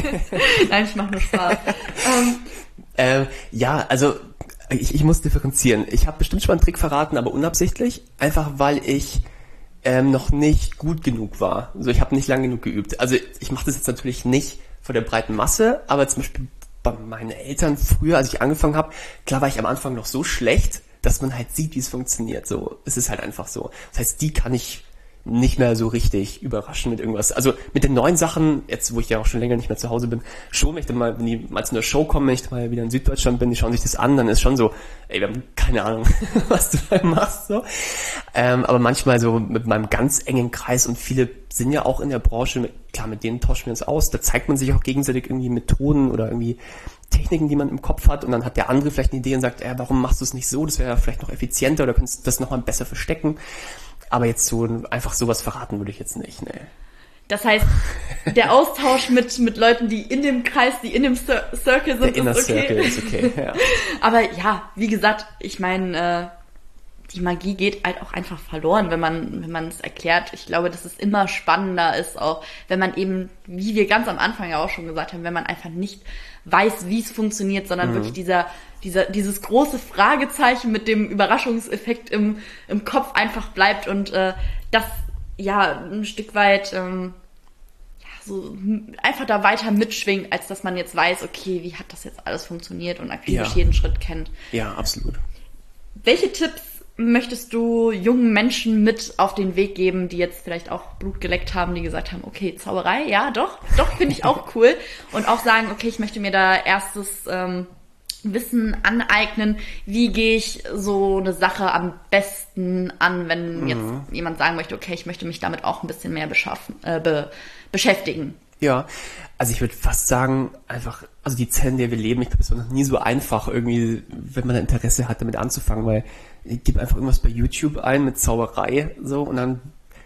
Nein, ich mache nur Spaß. Ähm, äh, ja, also ich, ich muss differenzieren. Ich habe bestimmt schon mal einen Trick verraten, aber unabsichtlich. Einfach weil ich ähm, noch nicht gut genug war. Also ich habe nicht lang genug geübt. Also ich mache das jetzt natürlich nicht vor der breiten Masse, aber zum Beispiel bei meinen Eltern früher, als ich angefangen habe, klar war ich am Anfang noch so schlecht, dass man halt sieht, wie es funktioniert. So, es ist halt einfach so. Das heißt, die kann ich nicht mehr so richtig überraschen mit irgendwas. Also mit den neuen Sachen, jetzt wo ich ja auch schon länger nicht mehr zu Hause bin, schon, wenn ich dann mal, wenn die mal zu einer Show kommen, wenn ich mal wieder in Süddeutschland bin, die schauen sich das an, dann ist schon so, ey, wir haben keine Ahnung, was du da machst, so. Ähm, aber manchmal so mit meinem ganz engen Kreis und viele sind ja auch in der Branche, mit, klar, mit denen tauschen wir uns aus, da zeigt man sich auch gegenseitig irgendwie Methoden oder irgendwie Techniken, die man im Kopf hat und dann hat der andere vielleicht eine Idee und sagt, ey, warum machst du es nicht so, das wäre ja vielleicht noch effizienter oder könntest du das nochmal besser verstecken. Aber jetzt so einfach sowas verraten würde ich jetzt nicht, ne. Das heißt, der Austausch mit mit Leuten, die in dem Kreis, die in dem Cir- Circle sind, der Inner ist okay. Circle ist okay, ja. Aber ja, wie gesagt, ich meine, äh, die Magie geht halt auch einfach verloren, wenn man wenn man es erklärt. Ich glaube, dass es immer spannender ist, auch wenn man eben, wie wir ganz am Anfang ja auch schon gesagt haben, wenn man einfach nicht weiß, wie es funktioniert, sondern mhm. wirklich dieser dieser dieses große Fragezeichen mit dem Überraschungseffekt im im Kopf einfach bleibt und äh, das ja ein Stück weit ähm, ja, so einfach da weiter mitschwingt, als dass man jetzt weiß, okay, wie hat das jetzt alles funktioniert und akribisch ja. jeden Schritt kennt. Ja, absolut. Welche Tipps möchtest du jungen Menschen mit auf den Weg geben, die jetzt vielleicht auch Blut geleckt haben, die gesagt haben, okay, Zauberei, ja, doch, doch, finde ich auch cool. Und auch sagen, okay, ich möchte mir da erstes ähm, Wissen aneignen. Wie gehe ich so eine Sache am besten an, wenn mhm. jetzt jemand sagen möchte, okay, ich möchte mich damit auch ein bisschen mehr beschaffen, äh, be, beschäftigen? Ja, also ich würde fast sagen, einfach, also die Zeit, in der wir leben, ich glaube, es war noch nie so einfach irgendwie, wenn man da Interesse hat, damit anzufangen, weil ich gebe einfach irgendwas bei YouTube ein mit Zauberei, so, und dann,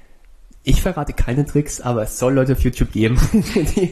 ich verrate keine Tricks, aber es soll Leute auf YouTube geben, die,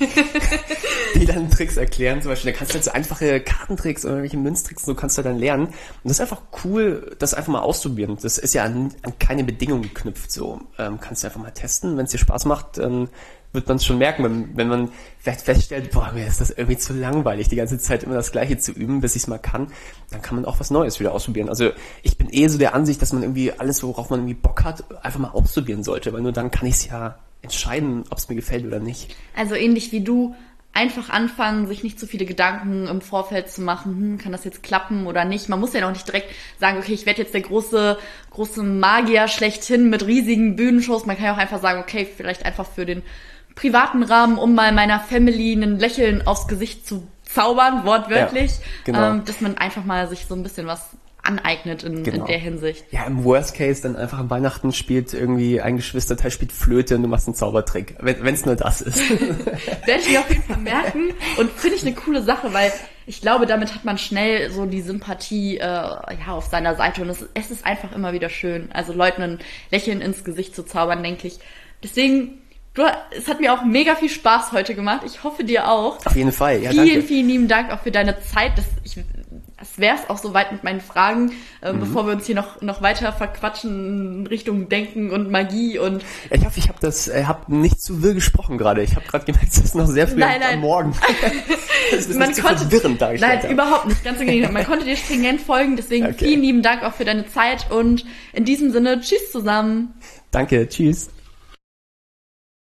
die dann Tricks erklären, zum Beispiel, da kannst du halt so einfache Kartentricks oder irgendwelche Münztricks, so kannst du dann lernen, und das ist einfach cool, das einfach mal auszuprobieren, das ist ja an, an keine Bedingungen geknüpft, so, ähm, kannst du einfach mal testen, wenn es dir Spaß macht, dann wird man es schon merken, wenn, wenn man vielleicht feststellt, boah, mir ist das irgendwie zu langweilig, die ganze Zeit immer das Gleiche zu üben, bis ich es mal kann, dann kann man auch was Neues wieder ausprobieren. Also ich bin eh so der Ansicht, dass man irgendwie alles, worauf man irgendwie Bock hat, einfach mal ausprobieren sollte, weil nur dann kann ich es ja entscheiden, ob es mir gefällt oder nicht. Also ähnlich wie du, einfach anfangen, sich nicht zu viele Gedanken im Vorfeld zu machen, hm, kann das jetzt klappen oder nicht. Man muss ja noch nicht direkt sagen, okay, ich werde jetzt der große große Magier schlechthin mit riesigen Bühnenshows. Man kann ja auch einfach sagen, okay, vielleicht einfach für den privaten Rahmen, um mal meiner Family ein Lächeln aufs Gesicht zu zaubern, wortwörtlich, ja, genau. ähm, dass man einfach mal sich so ein bisschen was aneignet in, genau. in der Hinsicht. Ja, im Worst Case dann einfach am Weihnachten spielt irgendwie ein Geschwisterteil spielt Flöte und du machst einen Zaubertrick, wenn es nur das ist. Werde ich mir auf jeden Fall merken und finde ich eine coole Sache, weil ich glaube, damit hat man schnell so die Sympathie äh, ja auf seiner Seite und es, es ist einfach immer wieder schön, also Leuten ein Lächeln ins Gesicht zu zaubern, denke ich. Deswegen Du, es hat mir auch mega viel Spaß heute gemacht. Ich hoffe dir auch. Auf jeden Fall, ja, vielen, danke. Vielen lieben Dank auch für deine Zeit. Das, ich, das wäre es auch soweit mit meinen Fragen, äh, mhm. bevor wir uns hier noch noch weiter verquatschen in Richtung Denken und Magie und. Ich hoffe, ich habe das, äh, habe nicht zu wirr gesprochen gerade. Ich habe gerade gemerkt, es ist noch sehr früh nein, nein. am Morgen. Das ist man nicht konnte, zu verwirrend dargestellt. Nein, überhaupt nicht. Ganz im Gegenteil. Man konnte dir stringent folgen. Deswegen okay. Vielen lieben Dank auch für deine Zeit und in diesem Sinne, tschüss zusammen. Danke, tschüss.